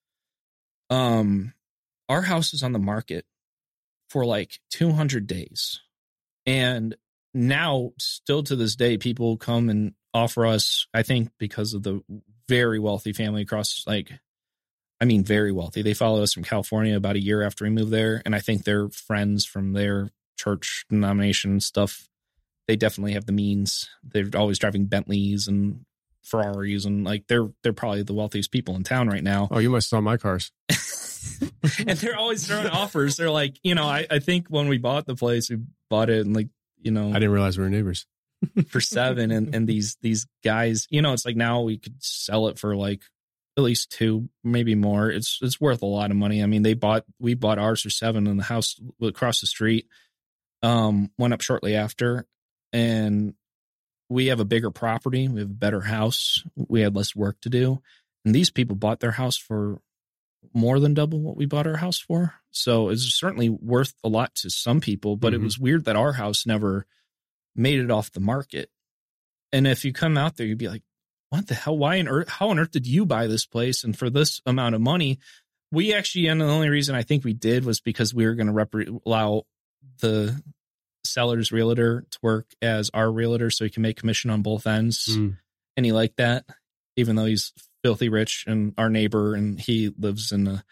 Speaker 11: Um, our house is on the market for like two hundred days. And now still to this day, people come and offer us, I think because of the very wealthy family across, like, I mean, very wealthy. They followed us from California about a year after we moved there. And I think they're friends from their church denomination stuff. They definitely have the means. They're always driving Bentleys and Ferraris, and like they're they're probably the wealthiest people in town right now.
Speaker 3: Oh, you must sell my cars.
Speaker 11: And they're always throwing offers. They're like, you know, I, I think when we bought the place, we bought it and like, you know,
Speaker 3: I didn't realize we were neighbors.
Speaker 11: For seven, and and these these guys, you know, it's like now we could sell it for like at least two, maybe more. It's it's worth a lot of money. I mean, they bought we bought ours for seven, and the house across the street um went up shortly after, and we have a bigger property, we have a better house, we had less work to do, and these people bought their house for more than double what we bought our house for. So it's certainly worth a lot to some people, but mm-hmm. It was weird that our house never made it off the market. And if you come out there, you'd be like, what the hell? Why on earth? How on earth did you buy this place? And for this amount of money, we actually, and the only reason I think we did was because we were going to rep- allow the seller's realtor to work as our realtor so he can make commission on both ends. Mm. And he liked that, even though he's filthy rich and our neighbor, and he lives in a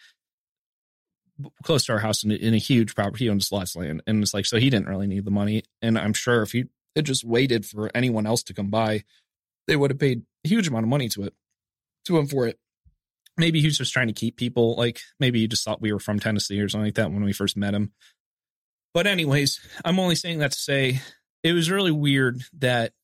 Speaker 11: close to our house in a, in a huge property. He owns lots of land. And it's like, so he didn't really need the money. And I'm sure if he had just waited for anyone else to come by, they would have paid a huge amount of money to it, to him for it. Maybe he was just trying to keep people, like maybe he just thought we were from Tennessee or something like that when we first met him. But anyways, I'm only saying that to say it was really weird that,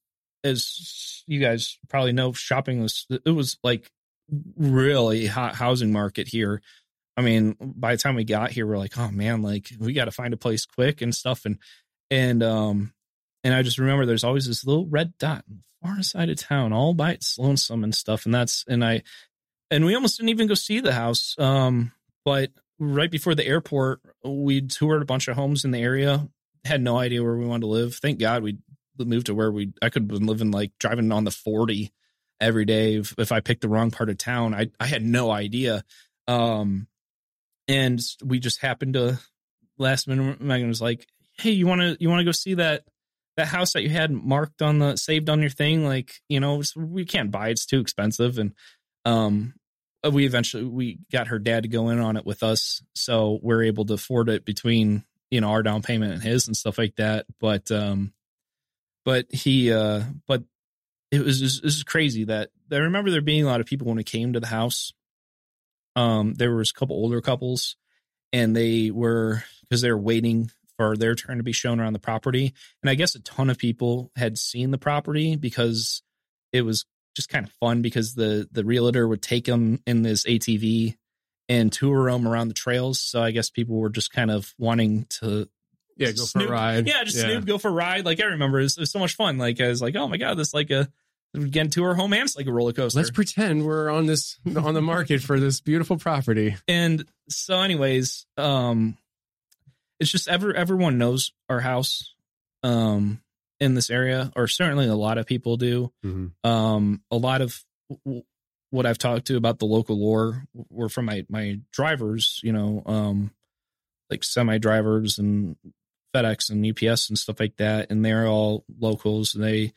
Speaker 11: as you guys probably know, shopping was, it was like really hot housing market here. I mean, by the time we got here, we're like, oh man, like we got to find a place quick and stuff. And, and, um, and I just remember there's always this little red dot on the far side of town, all by its lonesome and stuff. And that's, and I, and we almost didn't even go see the house. Um, but right before the airport, we toured a bunch of homes in the area, had no idea where we wanted to live. Thank God we moved to where we, I could have been living, like driving on the forty every day. If, if I picked the wrong part of town, I, I had no idea. Um, And we just happened to last minute. Megan was like, "Hey, you want to you want to go see that that house that you had marked on the saved on your thing? Like, you know, we can't buy it; it's too expensive." And um, we eventually we got her dad to go in on it with us, so we're able to afford it between you know our down payment and his and stuff like that. But um, but he uh, but it was just, it was crazy that I remember there being a lot of people when we came to the house. Um, there was a couple older couples, and they were, because they were waiting for their turn to be shown around the property. And I guess a ton of people had seen the property because it was just kind of fun, because the, the realtor would take them in this A T V and tour them around the trails. So I guess people were just kind of wanting to
Speaker 3: yeah, go
Speaker 11: snoop.
Speaker 3: for a ride.
Speaker 11: Yeah, just
Speaker 3: yeah.
Speaker 11: snoop, go for a ride. Like I remember it was, it was so much fun. Like I was like, oh my God, this is like a, again, to our home, and it's like a roller coaster.
Speaker 3: Let's pretend we're on this on the market for this beautiful property.
Speaker 11: And so, anyways, um, it's just ever everyone knows our house, um, in this area, or certainly a lot of people do. Mm-hmm. Um, a lot of w- what I've talked to about the local lore were from my my drivers, you know, um, like semi drivers and FedEx and U P S and stuff like that, and they're all locals. And they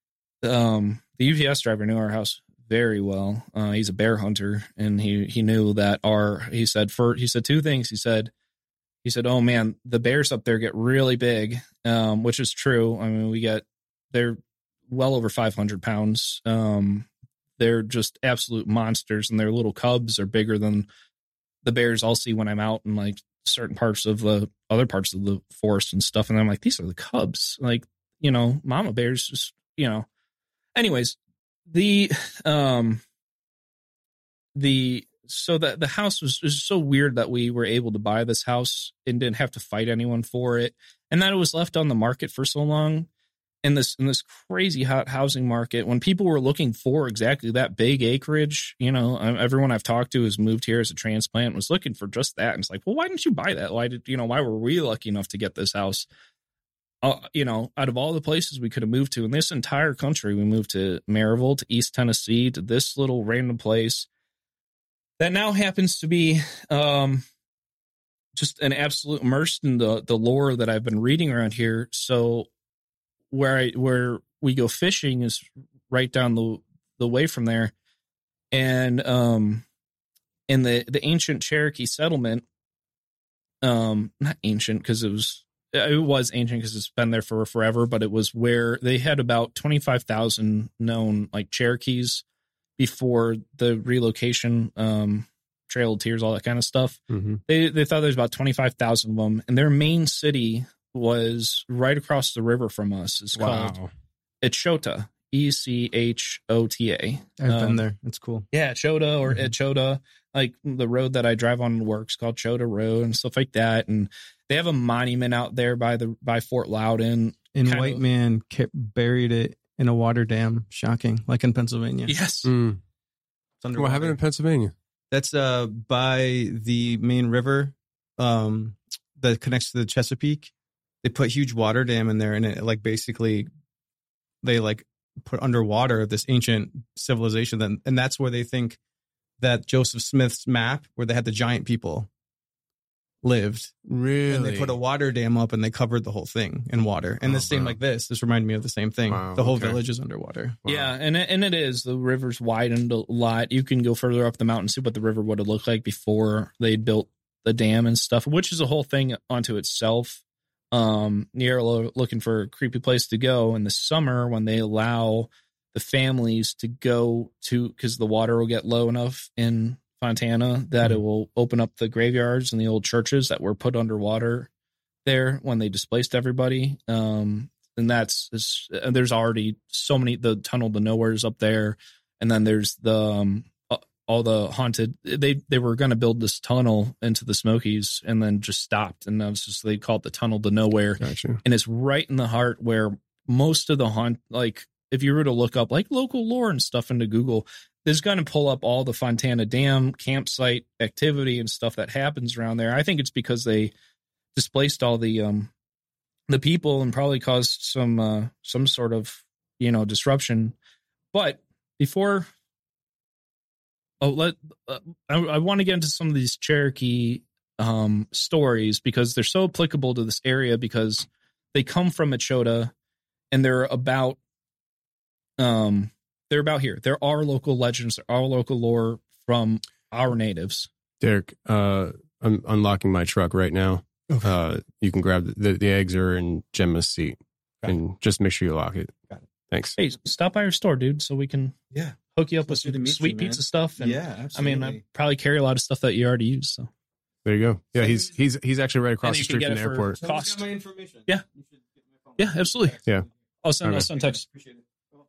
Speaker 11: Um, the U P S driver knew our house very well. Uh, he's a bear hunter, and he, he knew that our, he said, for, he said two things. He said, he said, oh man, the bears up there get really big. Um, which is true. I mean, we get, they're well over five hundred pounds. Um, they're just absolute monsters, and their little cubs are bigger than the bears I'll see when I'm out in like certain parts of the other parts of the forest and stuff. And I'm like, these are the cubs. Like, you know, mama bears just you know, anyways, the, um, the, so that the house was, was so weird that we were able to buy this house and didn't have to fight anyone for it. And that it was left on the market for so long in this, in this crazy hot housing market when people were looking for exactly that big acreage. You know, everyone I've talked to who's moved here as a transplant was looking for just that. And it's like, well, why didn't you buy that? Why did, you know, why were we lucky enough to get this house? Uh, you know, out of all the places we could have moved to in this entire country, we moved to Maryville, to East Tennessee, to this little random place that now happens to be um, just an absolute immersed in the, the lore that I've been reading around here. So where I, where we go fishing is right down the, the way from there. And um, in the, the ancient Cherokee settlement, um, not ancient because it was, it was ancient because it's been there for forever, but it was where they had about twenty-five thousand known like Cherokees before the relocation, um, Trail of Tears, all that kind of stuff.
Speaker 3: Mm-hmm.
Speaker 11: They they thought there was about twenty-five thousand of them, and their main city was right across the river from us. It's
Speaker 3: Wow.
Speaker 11: called Echota, E C H O T A.
Speaker 12: I've
Speaker 11: Um,
Speaker 12: been there. It's cool.
Speaker 11: Yeah, Chota or
Speaker 12: Mhm.
Speaker 11: Echota, like the road that I drive on to work is called Chota Road and stuff like that. And they have a monument out there by the by Fort Loudon.
Speaker 12: And
Speaker 11: kind
Speaker 12: white
Speaker 11: of-
Speaker 12: man kept buried it in a water dam. Shocking, like in Pennsylvania.
Speaker 11: Yes.
Speaker 3: Mm.
Speaker 12: It's underwater.
Speaker 3: What happened in Pennsylvania?
Speaker 12: That's uh by the main river um that connects to the Chesapeake. They put huge water dam in there, and it like basically they like put underwater this ancient civilization. Then and that's where they think that Joseph Smith's map, where they had the giant people, lived.
Speaker 3: Really?
Speaker 12: And they put a water dam up and they covered the whole thing in water. And
Speaker 3: Oh,
Speaker 12: the same
Speaker 3: wow.
Speaker 12: like this. This reminded me of the same thing.
Speaker 3: Wow,
Speaker 12: the whole
Speaker 3: okay.
Speaker 12: village is underwater.
Speaker 3: Wow.
Speaker 11: Yeah, and it, and it is. The river's widened a lot. You can go further up the mountain, see what the river would have looked like before they built the dam and stuff, which is a whole thing unto itself. Um, you're lo- looking for a creepy place to go in the summer when they allow the families to go to, because the water will get low enough in Fontana that it will open up the graveyards and the old churches that were put underwater there when they displaced everybody. Um, and that's, it's, and there's already so many, the tunnel to nowhere is up there. And then there's the, um, uh, all the haunted, they, they were going to build this tunnel into the Smokies and then just stopped. And that was just, they call it the tunnel to nowhere.
Speaker 3: Gotcha.
Speaker 11: And it's right in the heart where most of the haunt, like if you were to look up like local lore and stuff into Google, there's going to pull up all the Fontana Dam campsite activity and stuff that happens around there. I think it's because they displaced all the um, the people and probably caused some uh, some sort of, you know, disruption. But before, oh, let uh, I, I want to get into some of these Cherokee um, stories because they're so applicable to this area because they come from Echota and they're about um. They're about here. There are local legends. There are local lore from our natives.
Speaker 3: Derek, uh, I'm unlocking my truck right now.
Speaker 12: Okay.
Speaker 3: Uh, you can grab the, the, the eggs are in Gemma's seat.
Speaker 12: Got
Speaker 3: and just make sure you lock it.
Speaker 12: Got it.
Speaker 3: Thanks.
Speaker 11: Hey, stop by our store, dude, so we can
Speaker 12: Yeah.
Speaker 11: hook you up with
Speaker 12: It's good to
Speaker 11: some
Speaker 12: meet
Speaker 11: sweet
Speaker 12: you, man.
Speaker 11: pizza stuff. And,
Speaker 12: Yeah,
Speaker 11: I
Speaker 12: absolutely.
Speaker 11: mean, I probably carry a lot of stuff that you already use. So
Speaker 3: There you go. Yeah, he's he's he's actually right across
Speaker 11: And
Speaker 3: the
Speaker 11: you
Speaker 3: street
Speaker 11: can
Speaker 3: from
Speaker 11: get
Speaker 3: the
Speaker 11: it for
Speaker 3: airport.
Speaker 11: cost.
Speaker 12: my information.
Speaker 11: Yeah.
Speaker 12: You should get my phone.
Speaker 11: Yeah, absolutely.
Speaker 3: Yeah.
Speaker 11: I'll send.
Speaker 3: Okay.
Speaker 11: I'll send text.
Speaker 12: Appreciate it.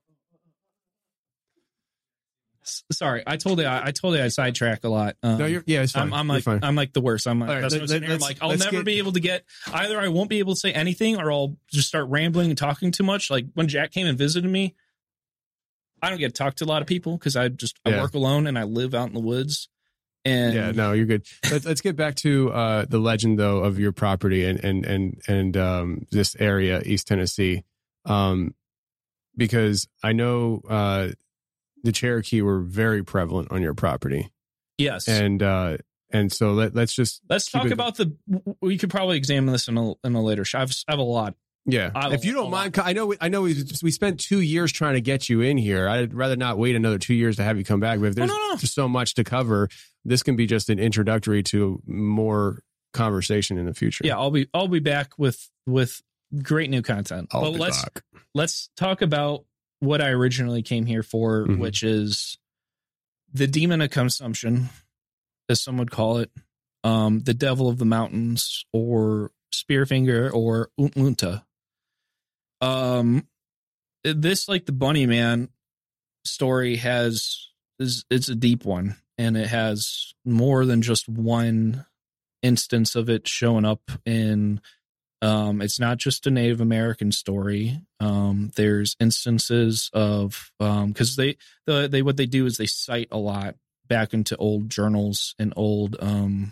Speaker 11: S- Sorry, I told you. I, I told you I sidetrack a lot. Um,
Speaker 3: No, you're yeah, it's fine.
Speaker 11: I'm, I'm
Speaker 3: You're
Speaker 11: like
Speaker 3: fine.
Speaker 11: I'm like the worst. I'm like
Speaker 3: All right,
Speaker 11: that's
Speaker 3: let-
Speaker 11: what I'm sitting here, I'm
Speaker 3: let's-
Speaker 11: like I'll
Speaker 3: let's
Speaker 11: never
Speaker 3: get-
Speaker 11: be able to get either. I won't be able to say anything, or I'll just start rambling and talking too much. Like when Jack came and visited me, I don't get to talk to a lot of people because I just I
Speaker 3: Yeah.
Speaker 11: work alone and I live out in the woods. And
Speaker 3: Yeah, no, you're good. Let's let's get back to uh, the legend though of your property and and and and um, this area, East Tennessee, um, because I know uh, the Cherokee were very prevalent on your property,
Speaker 11: yes,
Speaker 3: and uh, and so let let's just
Speaker 11: let's
Speaker 3: keep
Speaker 11: talk
Speaker 3: it-
Speaker 11: about the. We could probably examine this in a in a later show. I've, I have a lot.
Speaker 3: Yeah,
Speaker 11: I
Speaker 3: if you
Speaker 11: will-
Speaker 3: don't mind, I know I know we we spent two years trying to get you in here. I'd rather not wait another two years to have you come back. But if there's
Speaker 11: no, no.
Speaker 3: just so much to cover, this can be just an introductory to more conversation in the future.
Speaker 11: Yeah, I'll be I'll be back with with great new content.
Speaker 3: I'll
Speaker 11: but
Speaker 3: be
Speaker 11: let's
Speaker 3: back.
Speaker 11: let's talk about what I originally came here for,
Speaker 3: Mhm.
Speaker 11: which is the demon of consumption, as some would call it, um, the devil of the mountains, or Spearfinger, or Unta. Um, this, like the Bunny Man story, has is it's a deep one, and it has more than just one instance of it showing up in. Um, it's not just a Native American story. Um, there's instances of um, because they the they what they do is they cite a lot back into old journals and old um,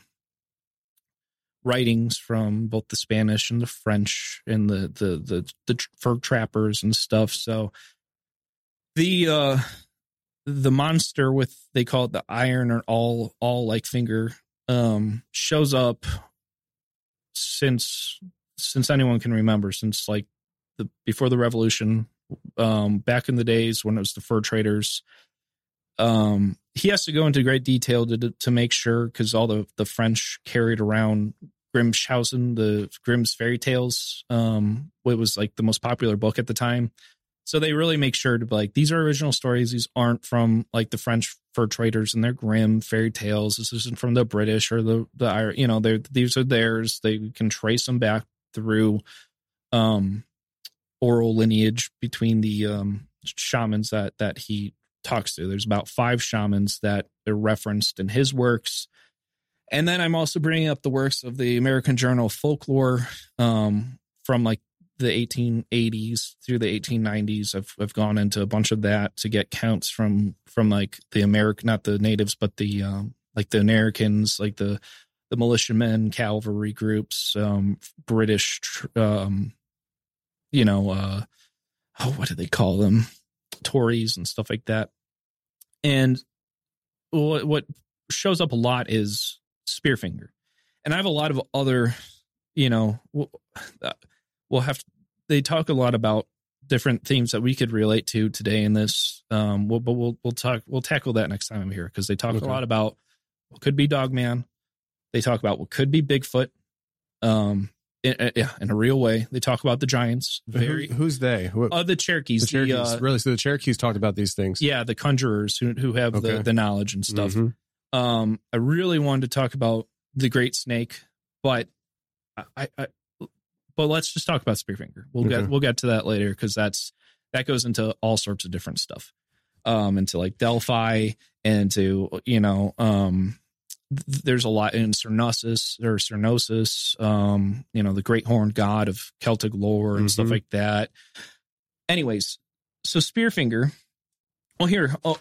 Speaker 11: writings from both the Spanish and the French and the the the, the fur trappers and stuff. So the uh, the monster with, they call it the iron or all all like finger, um, shows up since. since anyone can remember, since like the before the revolution, um, back in the days when it was the fur traders. Um, he has to go into great detail to to make sure, because all the, the French carried around Grimshausen, the Grimm's fairy tales. Um, it was like the most popular book at the time. So they really make sure to be like, these are original stories. These aren't from like the French fur traders and their Grimm fairy tales. This isn't from the British or the, the you know, they're, these are theirs. They can trace them back through um, oral lineage between the um, shamans that, that he talks to. There's about five shamans that are referenced in his works. And then I'm also bringing up the works of the American Journal of Folklore um, from like the eighteen eighties through the eighteen nineties. I've I've gone into a bunch of that to get counts from from like the American, not the natives, but the um, like the Americans, like the the militiamen, cavalry groups, um, British, um, you know, uh, oh, what do they call them? Tories and stuff like that. And what what shows up a lot is Spearfinger, and I have a lot of other, you know. Uh, We'll have to, they talk a lot about different themes that we could relate to today in this. Um, we'll, but we'll we'll talk we'll tackle that next time I'm here, because they talk okay. a lot about what could be Dogman. They talk about what could be Bigfoot. Um, in, yeah, in a real way. They talk about the giants. Very
Speaker 3: Who, who's they? Who,
Speaker 11: uh, the Cherokees.
Speaker 3: The Cherokees.
Speaker 11: The, uh,
Speaker 3: really? So the Cherokees talked about these things.
Speaker 11: Yeah, the conjurers who who have okay. the the knowledge and stuff. Mm-hmm. Um, I really wanted to talk about the Great Snake, but I. I But let's just talk about Spearfinger. We'll okay. get we'll get to that later, because that's that goes into all sorts of different stuff, um, into like Delphi, and to you know, um, th- there's a lot in Cernussus or Cernosus, um, you know, the great horned god of Celtic lore and mm-hmm. stuff like that. Anyways, so Spearfinger. Well, here, oh,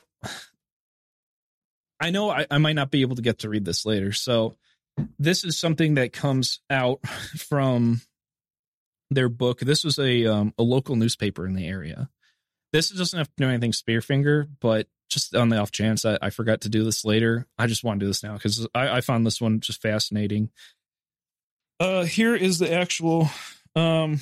Speaker 11: I know I, I might not be able to get to read this later, so this is something that comes out from their book. This was a um, a local newspaper in the area. This doesn't have to do anything Spearfinger, but just on the off chance I, I forgot to do this later, I just want to do this now because I, I found this one just fascinating. Uh, here is the actual. Um,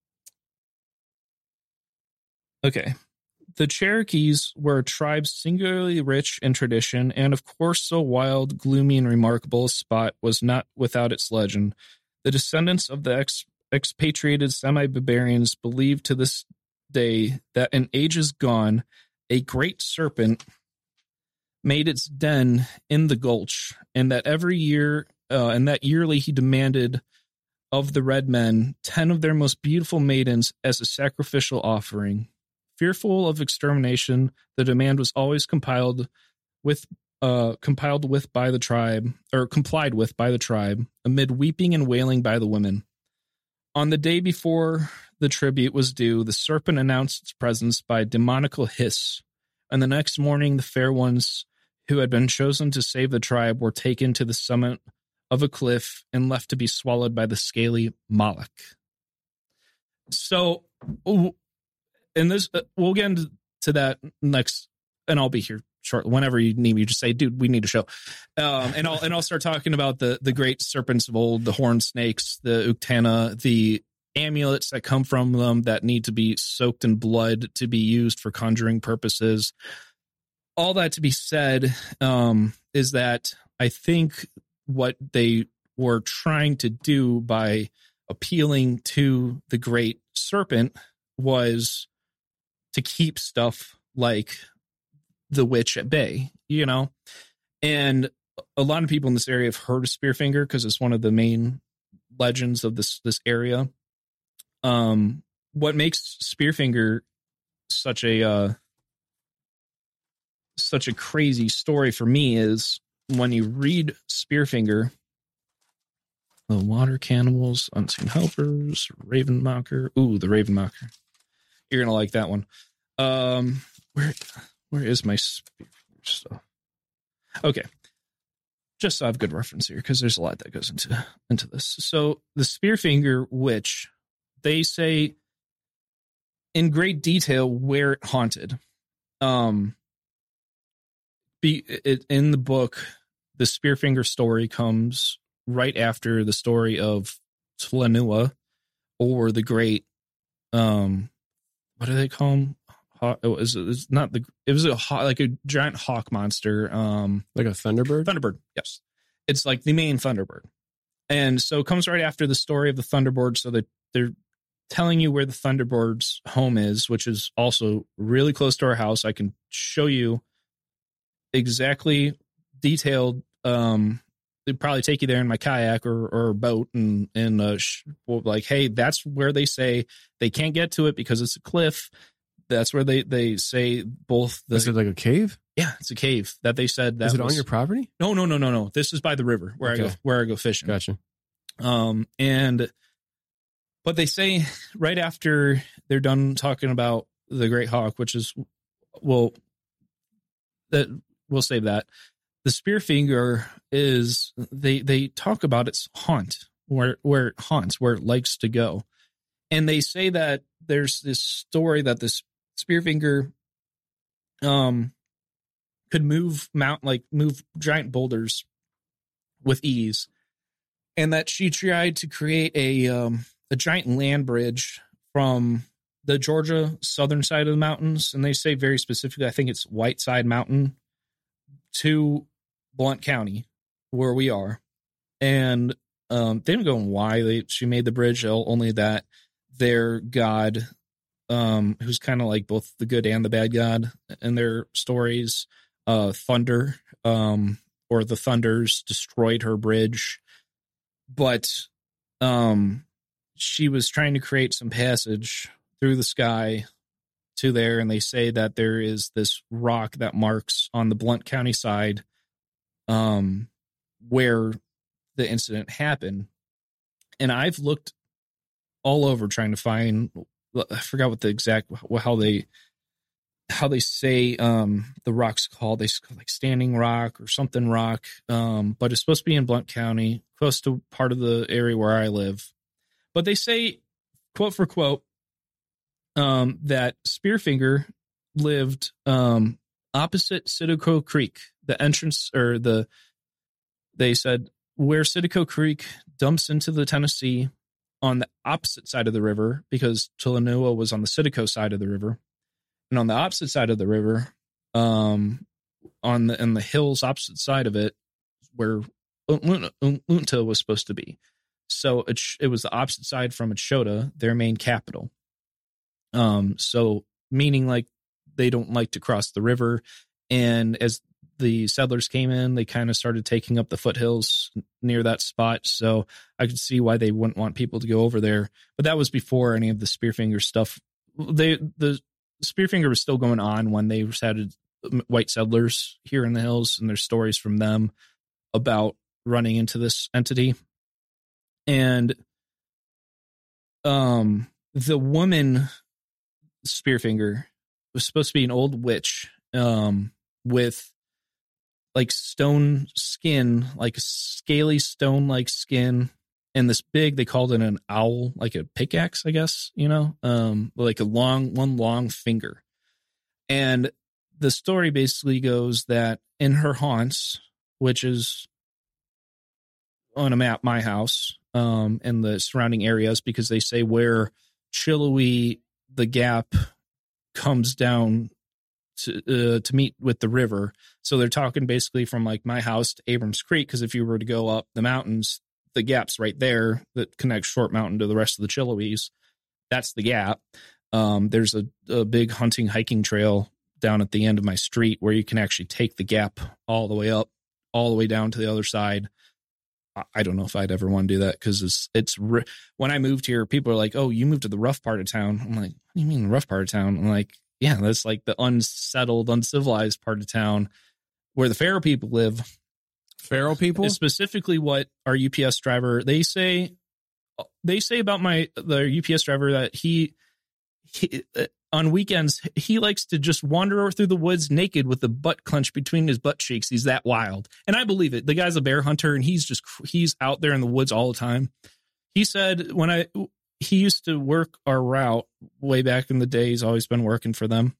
Speaker 11: okay. The Cherokees were a tribe singularly rich in tradition, and of course so wild, gloomy, and remarkable a spot was not without its legend. The descendants of the ex expatriated semi-barbarians believe to this day that in ages gone, a great serpent made its den in the gulch, and that every year, uh, and that yearly he demanded of the red men ten of their most beautiful maidens as a sacrificial offering. Fearful of extermination, the demand was always compiled with, uh, compiled with by the tribe, or complied with by the tribe, amid weeping and wailing by the women. On the day before the tribute was due, the serpent announced its presence by a demoniacal hiss, and the next morning the fair ones who had been chosen to save the tribe were taken to the summit of a cliff and left to be swallowed by the scaly Moloch. So, and this, uh, we'll get into to that next, and I'll be here shortly. Whenever you need me, you just say, dude, we need a show. Um, and I'll, and I'll start talking about the, the great serpents of old, the horned snakes, the Uktana, the amulets that come from them that need to be soaked in blood to be used for conjuring purposes. All that to be said, um, is that I think what they were trying to do by appealing to the great serpent was to keep stuff like the witch at bay, you know? And a lot of people in this area have heard of Spearfinger because it's one of the main legends of this, this area. Um, what makes Spearfinger such a uh, such a crazy story for me is when you read Spearfinger, the Water Cannibals, Unseen Helpers, Ravenmocker. Ooh, the Ravenmocker. You're gonna like that one. Um, where where is my Spearfinger stuff? Okay, just so I have good reference here because there's a lot that goes into into this. So the Spearfinger Witch, they say in great detail where it haunted. Um, be it in the book, the Spearfinger story comes right after the story of Tlanua, or the great, um, what do they call him? Hawk, it was it's not the it was a hawk, like a giant hawk monster, um,
Speaker 3: like a Thunderbird.
Speaker 11: Thunderbird, yes, it's like the main Thunderbird, and so it comes right after the story of the Thunderbird. So that they're telling you where the Thunderbird's home is, which is also really close to our house. I can show you exactly detailed. Um, they'd probably take you there in my kayak or or boat, and and uh, sh- like, hey, that's where they say they can't get to it because it's a cliff. That's where they, they say both. The,
Speaker 3: is it like a cave?
Speaker 11: Yeah, it's a cave that they said that.
Speaker 3: Is it
Speaker 11: was,
Speaker 3: on your property?
Speaker 11: No, no, no, no, no. This is by the river where okay. I go where I go fishing.
Speaker 3: Gotcha.
Speaker 11: Um, and but they say right after they're done talking about the Great Hawk, which is well, that we'll save that. The Spearfinger is they they talk about its haunt, where where it haunts, where it likes to go, and they say that there's this story that this Spearfinger um could move mount like move giant boulders with ease, and that she tried to create a um a giant land bridge from the Georgia southern side of the mountains, and they say very specifically, I think it's Whiteside Mountain, to Blount County, where we are. And um they didn't go on why they she made the bridge, only that their god, um, who's kind of like both the good and the bad god in their stories, uh, Thunder, um, or the Thunders destroyed her bridge, but um, she was trying to create some passage through the sky to there, and they say that there is this rock that marks on the Blount County side, um, where the incident happened, and I've looked all over trying to find, I forgot what the exact, how they, how they say, um, the rock's called. They call like Standing Rock or something rock. Um, but it's supposed to be in Blount County, close to part of the area where I live. But they say, quote for quote, um, that Spearfinger lived, um, opposite Citico Creek, the entrance or the, they said where Citico Creek dumps into the Tennessee, on the opposite side of the river, because Tlanua was on the Citico side of the river, and on the opposite side of the river, um, on the in the hills opposite side of it, where Unta was supposed to be. So it it was the opposite side from Echota, their main capital. Um, so meaning like they don't like to cross the river, and as the settlers came in, they kind of started taking up the foothills near that spot. So I could see why they wouldn't want people to go over there. But that was before any of the Spearfinger stuff. They the Spearfinger was still going on when they had white settlers here in the hills, and there's stories from them about running into this entity. And um, the woman Spearfinger was supposed to be an old witch um, with like stone skin, like a scaly stone like skin, and this big, they called it an owl, like a pickaxe, I guess, you know, um, like a long, one long finger. And the story basically goes that in her haunts, which is on a map, my house, um, and the surrounding areas, because they say where Chiloui, the gap, comes down to uh, to meet with the river. So they're talking basically from like my house to Abrams Creek, because if you were to go up the mountains, the gap's right there that connects Short Mountain to the rest of the Chilouis. That's the gap. Um, there's a, a big hunting hiking trail down at the end of my street where you can actually take the gap all the way up, all the way down to the other side. I don't know if I'd ever want to do that, because it's it's when I moved here, people are like, "Oh, you moved to the rough part of town." I'm like, "What do you mean the rough part of town?" I'm like, yeah, that's like the unsettled, uncivilized part of town where the feral people live.
Speaker 3: Feral people?
Speaker 11: Specifically what our U P S driver, they say, they say about my, the U P S driver that he, he uh, on weekends, he likes to just wander through the woods naked with the butt clenched between his butt cheeks. He's that wild. And I believe it. The guy's a bear hunter and he's just, he's out there in the woods all the time. He said when I, he used to work our route way back in the day. He's always been working for them.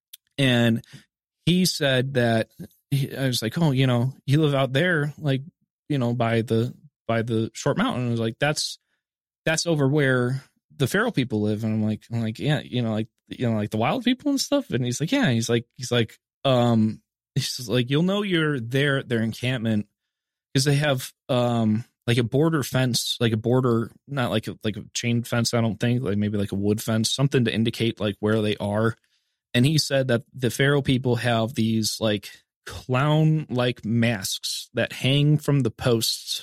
Speaker 11: And he said that, he, I was like, oh, you know, you live out there, like, you know, by the, by the short mountain. I was like, that's, that's over where the feral people live. And I'm like, I'm like, yeah, you know, like, you know, like the wild people and stuff. And he's like, yeah, he's like, he's like, um, he's like, you'll know you're there at their encampment because they have, um, like a border fence, like a border, not like a, like a chain fence. I don't think, like maybe like a wood fence, something to indicate like where they are. And he said that the feral people have these like clown like masks that hang from the posts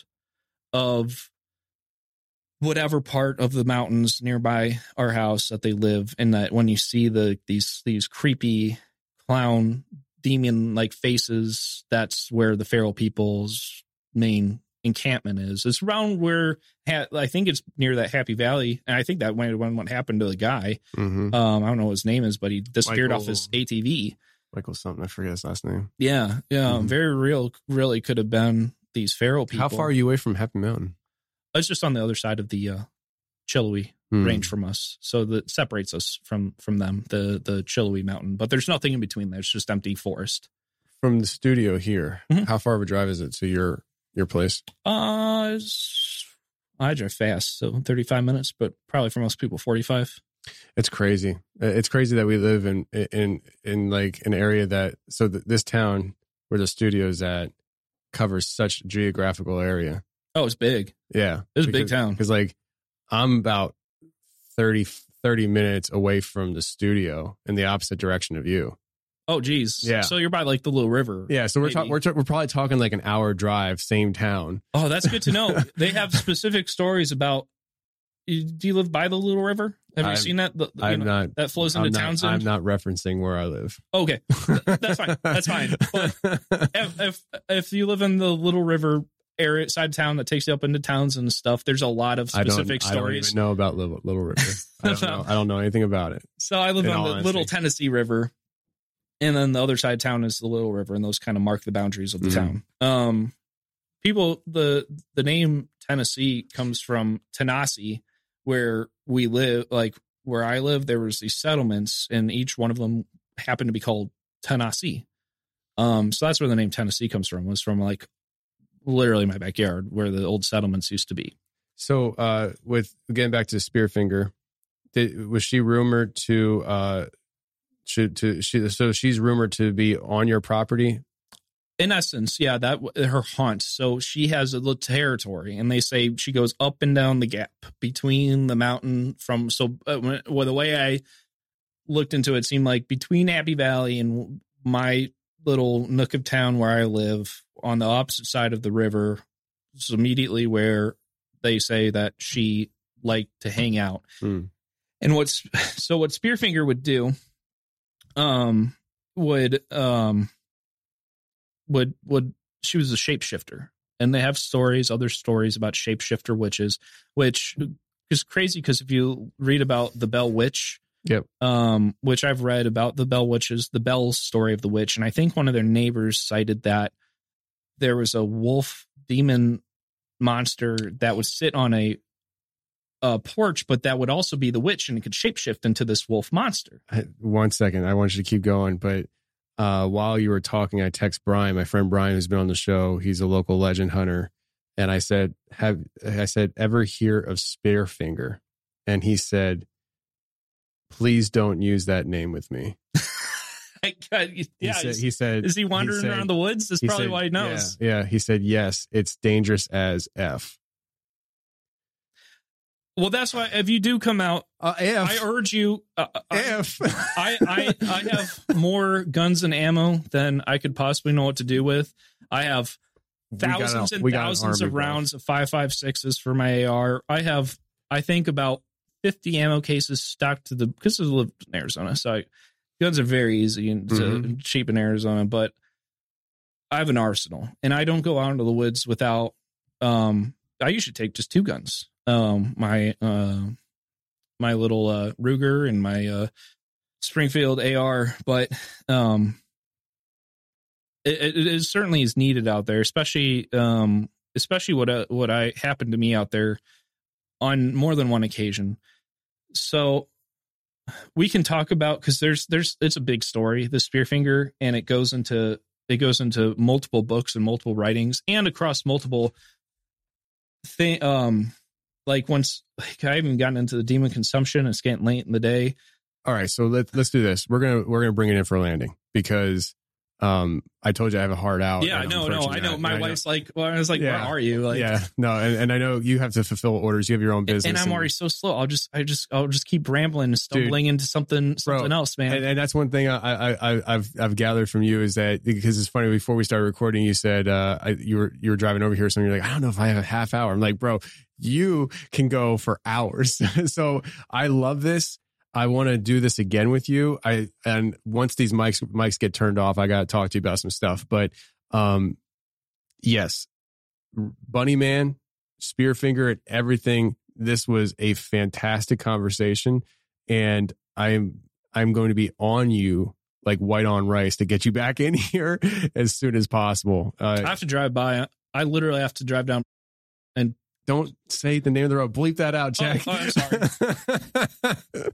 Speaker 11: of whatever part of the mountains nearby our house that they live, and that when you see the these these creepy clown demon like faces, that's where the feral people's main encampment is. It's around where ha- I think it's near that Happy Valley, and I think that might have been what happened to the guy.
Speaker 3: Mm-hmm.
Speaker 11: Um, I don't know what his name is, but he disappeared
Speaker 3: Michael,
Speaker 11: off his A T V.
Speaker 3: Michael something, I forget his last name.
Speaker 11: Yeah, yeah,
Speaker 3: Mm-hmm.
Speaker 11: very real. Really could have been these feral people.
Speaker 3: How far are you away from Happy Mountain?
Speaker 11: It's just on the other side of the uh, Chiloe
Speaker 3: Hmm.
Speaker 11: range from us, so that separates us from from them, the the Chiloe mountain. But there's nothing in between there. It's just empty forest.
Speaker 3: From the studio here,
Speaker 11: Mm-hmm.
Speaker 3: how far of a drive is it to your your place?
Speaker 11: Uh, it's- I drive fast, so thirty-five minutes, but probably for most people, forty-five.
Speaker 3: It's crazy. It's crazy that we live in in in like an area that so th- this town where the studio's at covers such geographical area.
Speaker 11: Oh, it's big.
Speaker 3: Yeah,
Speaker 11: It's a big town.
Speaker 3: Because like I'm about thirty, thirty minutes away from the studio in the opposite direction of you.
Speaker 11: Oh, geez.
Speaker 3: Yeah.
Speaker 11: So you're by like the Little River.
Speaker 3: Yeah, so we're ta-
Speaker 11: maybe.
Speaker 3: we're ta- we're probably talking like an hour drive, same town.
Speaker 11: Oh, that's good to know. They have specific stories about. Do you live by the Little River? Have you
Speaker 3: I'm-
Speaker 11: seen that? The, you
Speaker 3: I'm
Speaker 11: know,
Speaker 3: not
Speaker 11: that flows
Speaker 3: I'm
Speaker 11: into
Speaker 3: not-
Speaker 11: Townsend.
Speaker 3: I'm not referencing where I live.
Speaker 11: Okay, that's fine. That's fine. But if, if if you live in the Little River area side of town that takes you up into towns and stuff, there's a lot of
Speaker 3: I don't,
Speaker 11: specific
Speaker 3: I don't
Speaker 11: stories.
Speaker 3: even know about Little, Little River. I don't know. I don't know anything about it.
Speaker 11: So I live
Speaker 3: in
Speaker 11: on
Speaker 3: all
Speaker 11: the
Speaker 3: honesty.
Speaker 11: Little Tennessee River, and then the other side of town is the Little River, and those kind of mark the boundaries of the
Speaker 3: Mhm.
Speaker 11: town. Um, people, the the name Tennessee comes from Tennessee, where we live. Like where I live, there was these settlements, and each one of them happened to be called Tennessee. Um, so that's where the name Tennessee comes from. Was from like literally my backyard, where the old settlements used to be.
Speaker 3: So, uh, with getting back to Spearfinger, did, was she rumored to, uh, to, to she? So she's rumored to be on your property.
Speaker 11: In essence, yeah, that her haunt. So she has a little territory, and they say she goes up and down the gap between the mountain from. So, uh, when- well, the way I looked into it, it seemed like between Happy Valley and my little nook of town where I live, on the opposite side of the river, is immediately where they say that she liked to hang out.
Speaker 3: Hmm.
Speaker 11: And what's so what Spearfinger would do, um, would um. would would she was a shapeshifter, and they have stories other stories about shapeshifter witches, which is crazy because if you read about the Bell Witch,
Speaker 3: yep,
Speaker 11: um which I've read about the Bell Witches, the Bell story of the witch, and I think one of their neighbors cited that there was a wolf demon monster that would sit on a a porch, but that would also be the witch, and it could shapeshift into this wolf monster.
Speaker 3: One second, I want you to keep going, but uh, while you were talking, I text Brian, my friend Brian, who's been on the show. He's a local legend hunter, and I said, "Have I said ever hear of Spearfinger?" And he said, "Please don't use that name with me."
Speaker 11: I got, yeah,
Speaker 3: he said,
Speaker 11: he's-
Speaker 3: he said,
Speaker 11: is he wandering
Speaker 3: said-
Speaker 11: around the woods? That's
Speaker 3: he
Speaker 11: probably
Speaker 3: said-
Speaker 11: why he knows.
Speaker 3: Yeah, yeah, he said, "Yes, it's dangerous as F."
Speaker 11: Well, that's why if you do come out,
Speaker 3: uh, if,
Speaker 11: I urge you. Uh,
Speaker 3: if
Speaker 11: I, I I have more guns and ammo than I could possibly know what to do with. I have
Speaker 3: got
Speaker 11: thousands
Speaker 3: a-
Speaker 11: and
Speaker 3: we got an
Speaker 11: thousands
Speaker 3: army,
Speaker 11: of
Speaker 3: bro.
Speaker 11: rounds of five five sixes for my A R. I have, I think, about fifty ammo cases stocked to the because I live in Arizona, so I guns are very easy and
Speaker 3: Mm-hmm.
Speaker 11: cheap in Arizona, but I have an arsenal, and I don't go out into the woods without. Um, I usually take just two guns. Um, my uh, my little uh, Ruger and my uh, Springfield A R, but um, it, it, it certainly is needed out there, especially um, especially what uh, what I happened to me out there on more than one occasion. So we can talk about, because there's there's it's a big story, the Spearfinger, and it goes into it goes into multiple books and multiple writings and across multiple thing. Um, like once like I haven't gotten into the demon consumption. It's getting late in the day.
Speaker 3: All right, so let's let's do this. We're gonna we're gonna bring it in for a landing because um I told you I have a hard out.
Speaker 11: Yeah,
Speaker 3: and
Speaker 11: no,
Speaker 3: I'm
Speaker 11: no,
Speaker 3: approaching
Speaker 11: I know.
Speaker 3: that,
Speaker 11: My
Speaker 3: and I
Speaker 11: wife's like, well, I was like,
Speaker 3: Yeah.
Speaker 11: where are you? Like,
Speaker 3: yeah, no, and, and I know you have to fulfill orders. You have your own business,
Speaker 11: and I'm already so slow. I'll just, I just, I'll just keep rambling and stumbling
Speaker 3: Dude,
Speaker 11: into something, something
Speaker 3: bro,
Speaker 11: else, man.
Speaker 3: And, and that's one thing I, I, I, I've, I've gathered from you is that, because it's funny. Before we started recording, you said uh, I, you were, you were driving over here, so you're like, I don't know if I have a half hour. I'm like, bro, you can go for hours. So I love this. I want to do this again with you. I and once these mics mics get turned off, I got to talk to you about some stuff. But um, yes, Bunny Man, Spearfinger, and everything. This was a fantastic conversation, and I'm I'm going to be on you like white on rice to get you back in here as soon as possible. Uh,
Speaker 11: I have to drive by. I literally have to drive down and.
Speaker 3: Don't say the name of the road. Bleep that out, Jack.
Speaker 11: Oh, oh,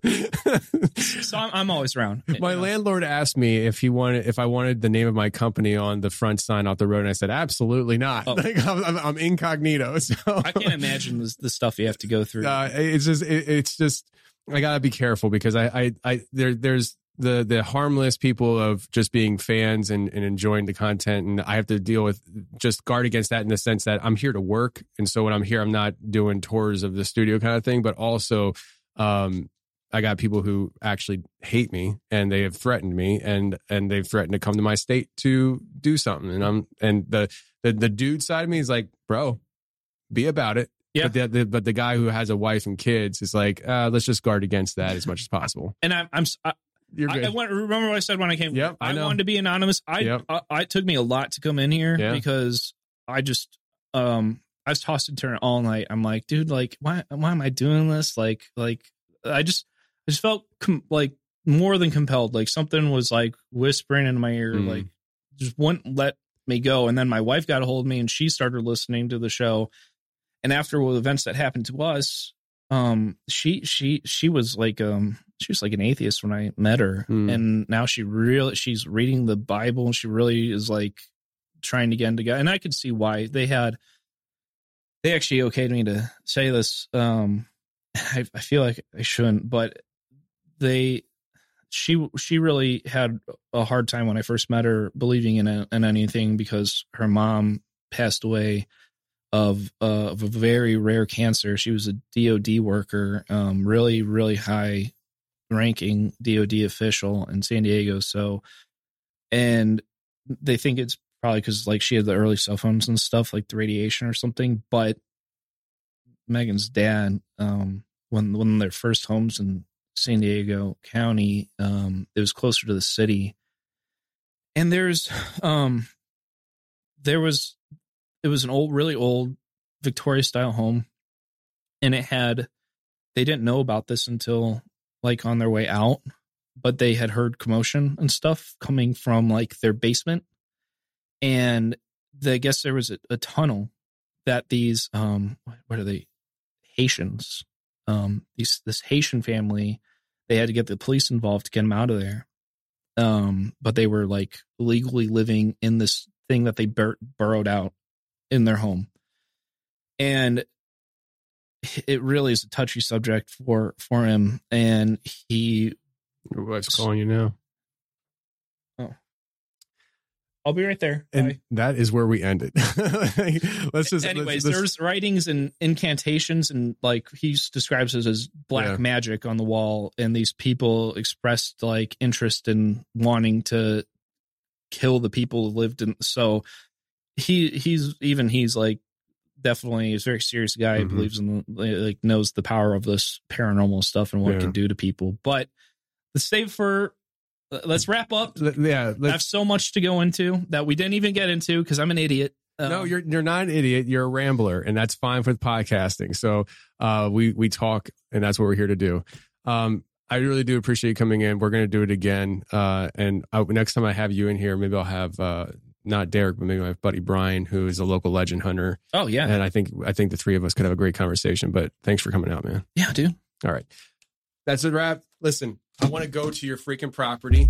Speaker 11: I'm sorry. So I'm, I'm always around.
Speaker 3: My
Speaker 11: you know?
Speaker 3: landlord asked me if he wanted, if I wanted the name of my company on the front sign off the road, and I said absolutely not.
Speaker 11: Oh.
Speaker 3: Like I'm, I'm, I'm incognito. So
Speaker 11: I can't imagine the, the stuff you have to go through.
Speaker 3: Uh, it's just, it, it's just, I gotta be careful because I, I, I there, there's the the harmless people of just being fans and, and enjoying the content, and I have to deal with just guard against that in the sense that I'm here to work, and so when I'm here, I'm not doing tours of the studio kind of thing, but also, um, I got people who actually hate me and they have threatened me and and they've threatened to come to my state to do something, and I'm and the the the dude side of me is like, bro, be about it.
Speaker 11: Yeah.
Speaker 3: But the, the but the guy who has a wife and kids is like, uh, let's just guard against that as much as possible.
Speaker 11: And I'm I'm. I,
Speaker 3: You're good.
Speaker 11: I, I went, remember what I said when I came?
Speaker 3: Yep, I
Speaker 11: I,
Speaker 3: know.
Speaker 11: wanted to be anonymous. I,
Speaker 3: Yep.
Speaker 11: I, I it took me a lot to come in here
Speaker 3: Yeah.
Speaker 11: because I just um I was tossed and turned all night. I'm like, dude, like why why am I doing this? Like like I just I just felt com- like more than compelled. Like something was like whispering in my ear,
Speaker 3: Mm.
Speaker 11: like just wouldn't let me go. And then my wife got a hold of me and she started listening to the show. And after the events that happened to us, um, she she she was like um she was like an atheist when I met her,
Speaker 3: Mm.
Speaker 11: and now she really she's reading the Bible and she really is like trying to get into God. And I could see why they had they actually okayed me to say this. Um, I, I feel like I shouldn't, but they she she really had a hard time when I first met her believing in a, in anything because her mom passed away of uh, of a very rare cancer. She was a D O D worker, um, really really high ranking D O D official in San Diego. So, and they think it's probably because like she had the early cell phones and stuff, like the radiation or something. But Megan's dad, um, when when their first homes in San Diego County, um, it was closer to the city, and there's um, there was it was an old, really old Victoria style home, and it had they didn't know about this until like on their way out, but they had heard commotion and stuff coming from like their basement, and the, I guess there was a, a tunnel that these um what are they Haitians um these this Haitian family, they had to get the police involved to get them out of there, um but they were like legally living in this thing that they bur- burrowed out in their home, and it really is a touchy subject for for him. And he
Speaker 3: Your wife's calling you now.
Speaker 11: oh I'll be right there.
Speaker 3: And
Speaker 11: Bye.
Speaker 3: that is where we ended. Let's just
Speaker 11: Anyways,
Speaker 3: let's, let's,
Speaker 11: there's writings and incantations, and like he describes it as black
Speaker 3: Yeah.
Speaker 11: magic on the wall, and these people expressed like interest in wanting to kill the people who lived in. So he he's even he's like definitely he's a very serious guy.
Speaker 3: Mhm.
Speaker 11: He believes in like knows the power of this paranormal stuff and what
Speaker 3: Yeah.
Speaker 11: it can do to people. But the save for let's wrap up.
Speaker 3: Yeah,
Speaker 11: I have so much to go into that we didn't even get into because I'm an idiot. Um,
Speaker 3: no, you're you're not an idiot. You're a rambler, and that's fine for podcasting. So uh, we we talk, and that's what we're here to do. Um, I really do appreciate you coming in. We're going to do it again. Uh, and I, next time I have you in here, maybe I'll have uh, not Derek, but maybe my buddy Brian, who is a local legend hunter.
Speaker 11: Oh yeah,
Speaker 3: and I think I think the three of us could have a great conversation. But thanks for coming out, man.
Speaker 11: Yeah, dude.
Speaker 3: All right, that's a wrap. Listen, I want to go to your freaking property.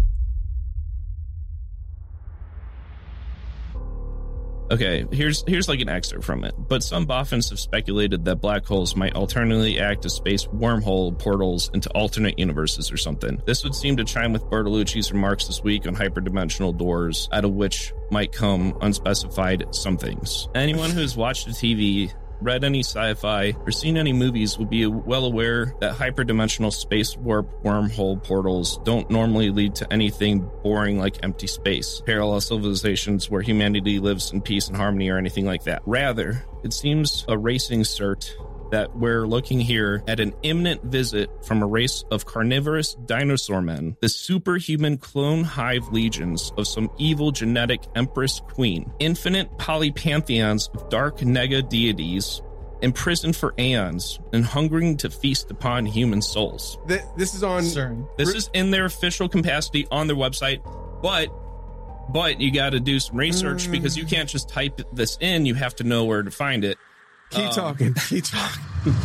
Speaker 11: Okay, here's here's like an excerpt from it. But some boffins have speculated that black holes might alternately act as space wormhole portals into alternate universes or something. This would seem to chime with Bertolucci's remarks this week on hyperdimensional doors, out of which might come unspecified somethings. Anyone who's watched the T V, read any sci-fi, or seen any movies will be well aware that hyperdimensional space warp wormhole portals don't normally lead to anything boring like empty space, parallel civilizations where humanity lives in peace and harmony, or anything like that. Rather, it seems a racing cert that we're looking here at an imminent visit from a race of carnivorous dinosaur men, the superhuman clone hive legions of some evil genetic empress queen, infinite polypantheons of dark nega deities, imprisoned for aeons and hungering to feast upon human souls.
Speaker 3: This is on...
Speaker 11: Sorry. This is in their official capacity on their website, but but you got to do some research, because you can't just type this in. You have to know where to find it.
Speaker 3: Keep
Speaker 11: um,
Speaker 3: talking. Keep talking.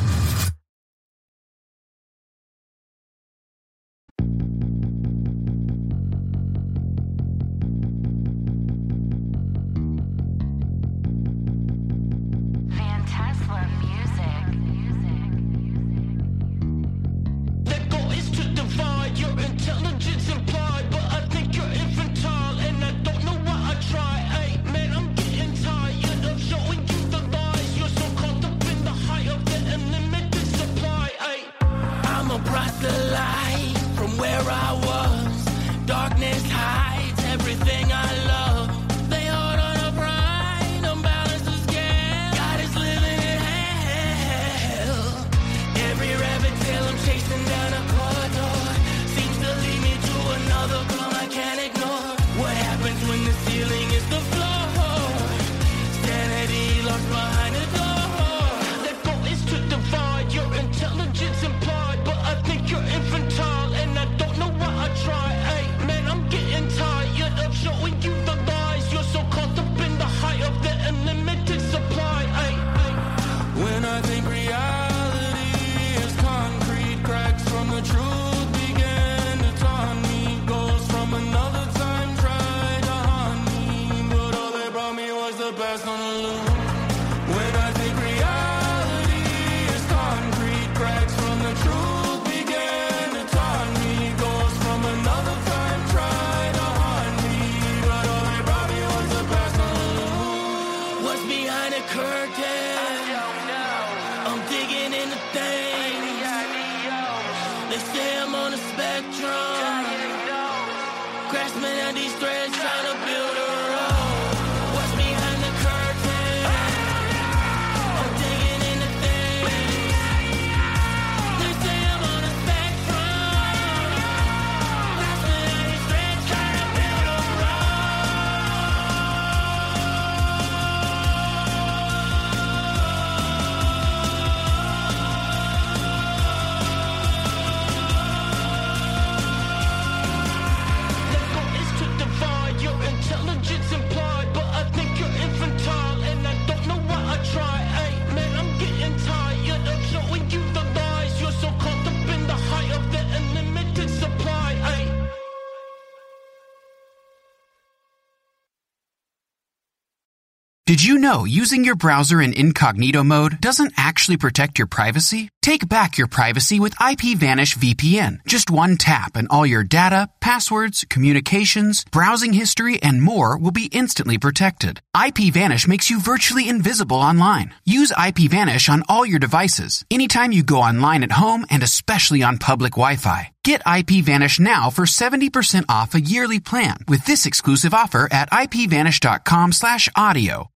Speaker 13: Did you know using your browser in incognito mode doesn't actually protect your privacy? Take back your privacy with IPVanish V P N. Just one tap and all your data, passwords, communications, browsing history, and more will be instantly protected. IPVanish makes you virtually invisible online. Use IPVanish on all your devices, anytime you go online at home, and especially on public Wi-Fi. Get IPVanish now for seventy percent off a yearly plan with this exclusive offer at ipvanish.com slash audio.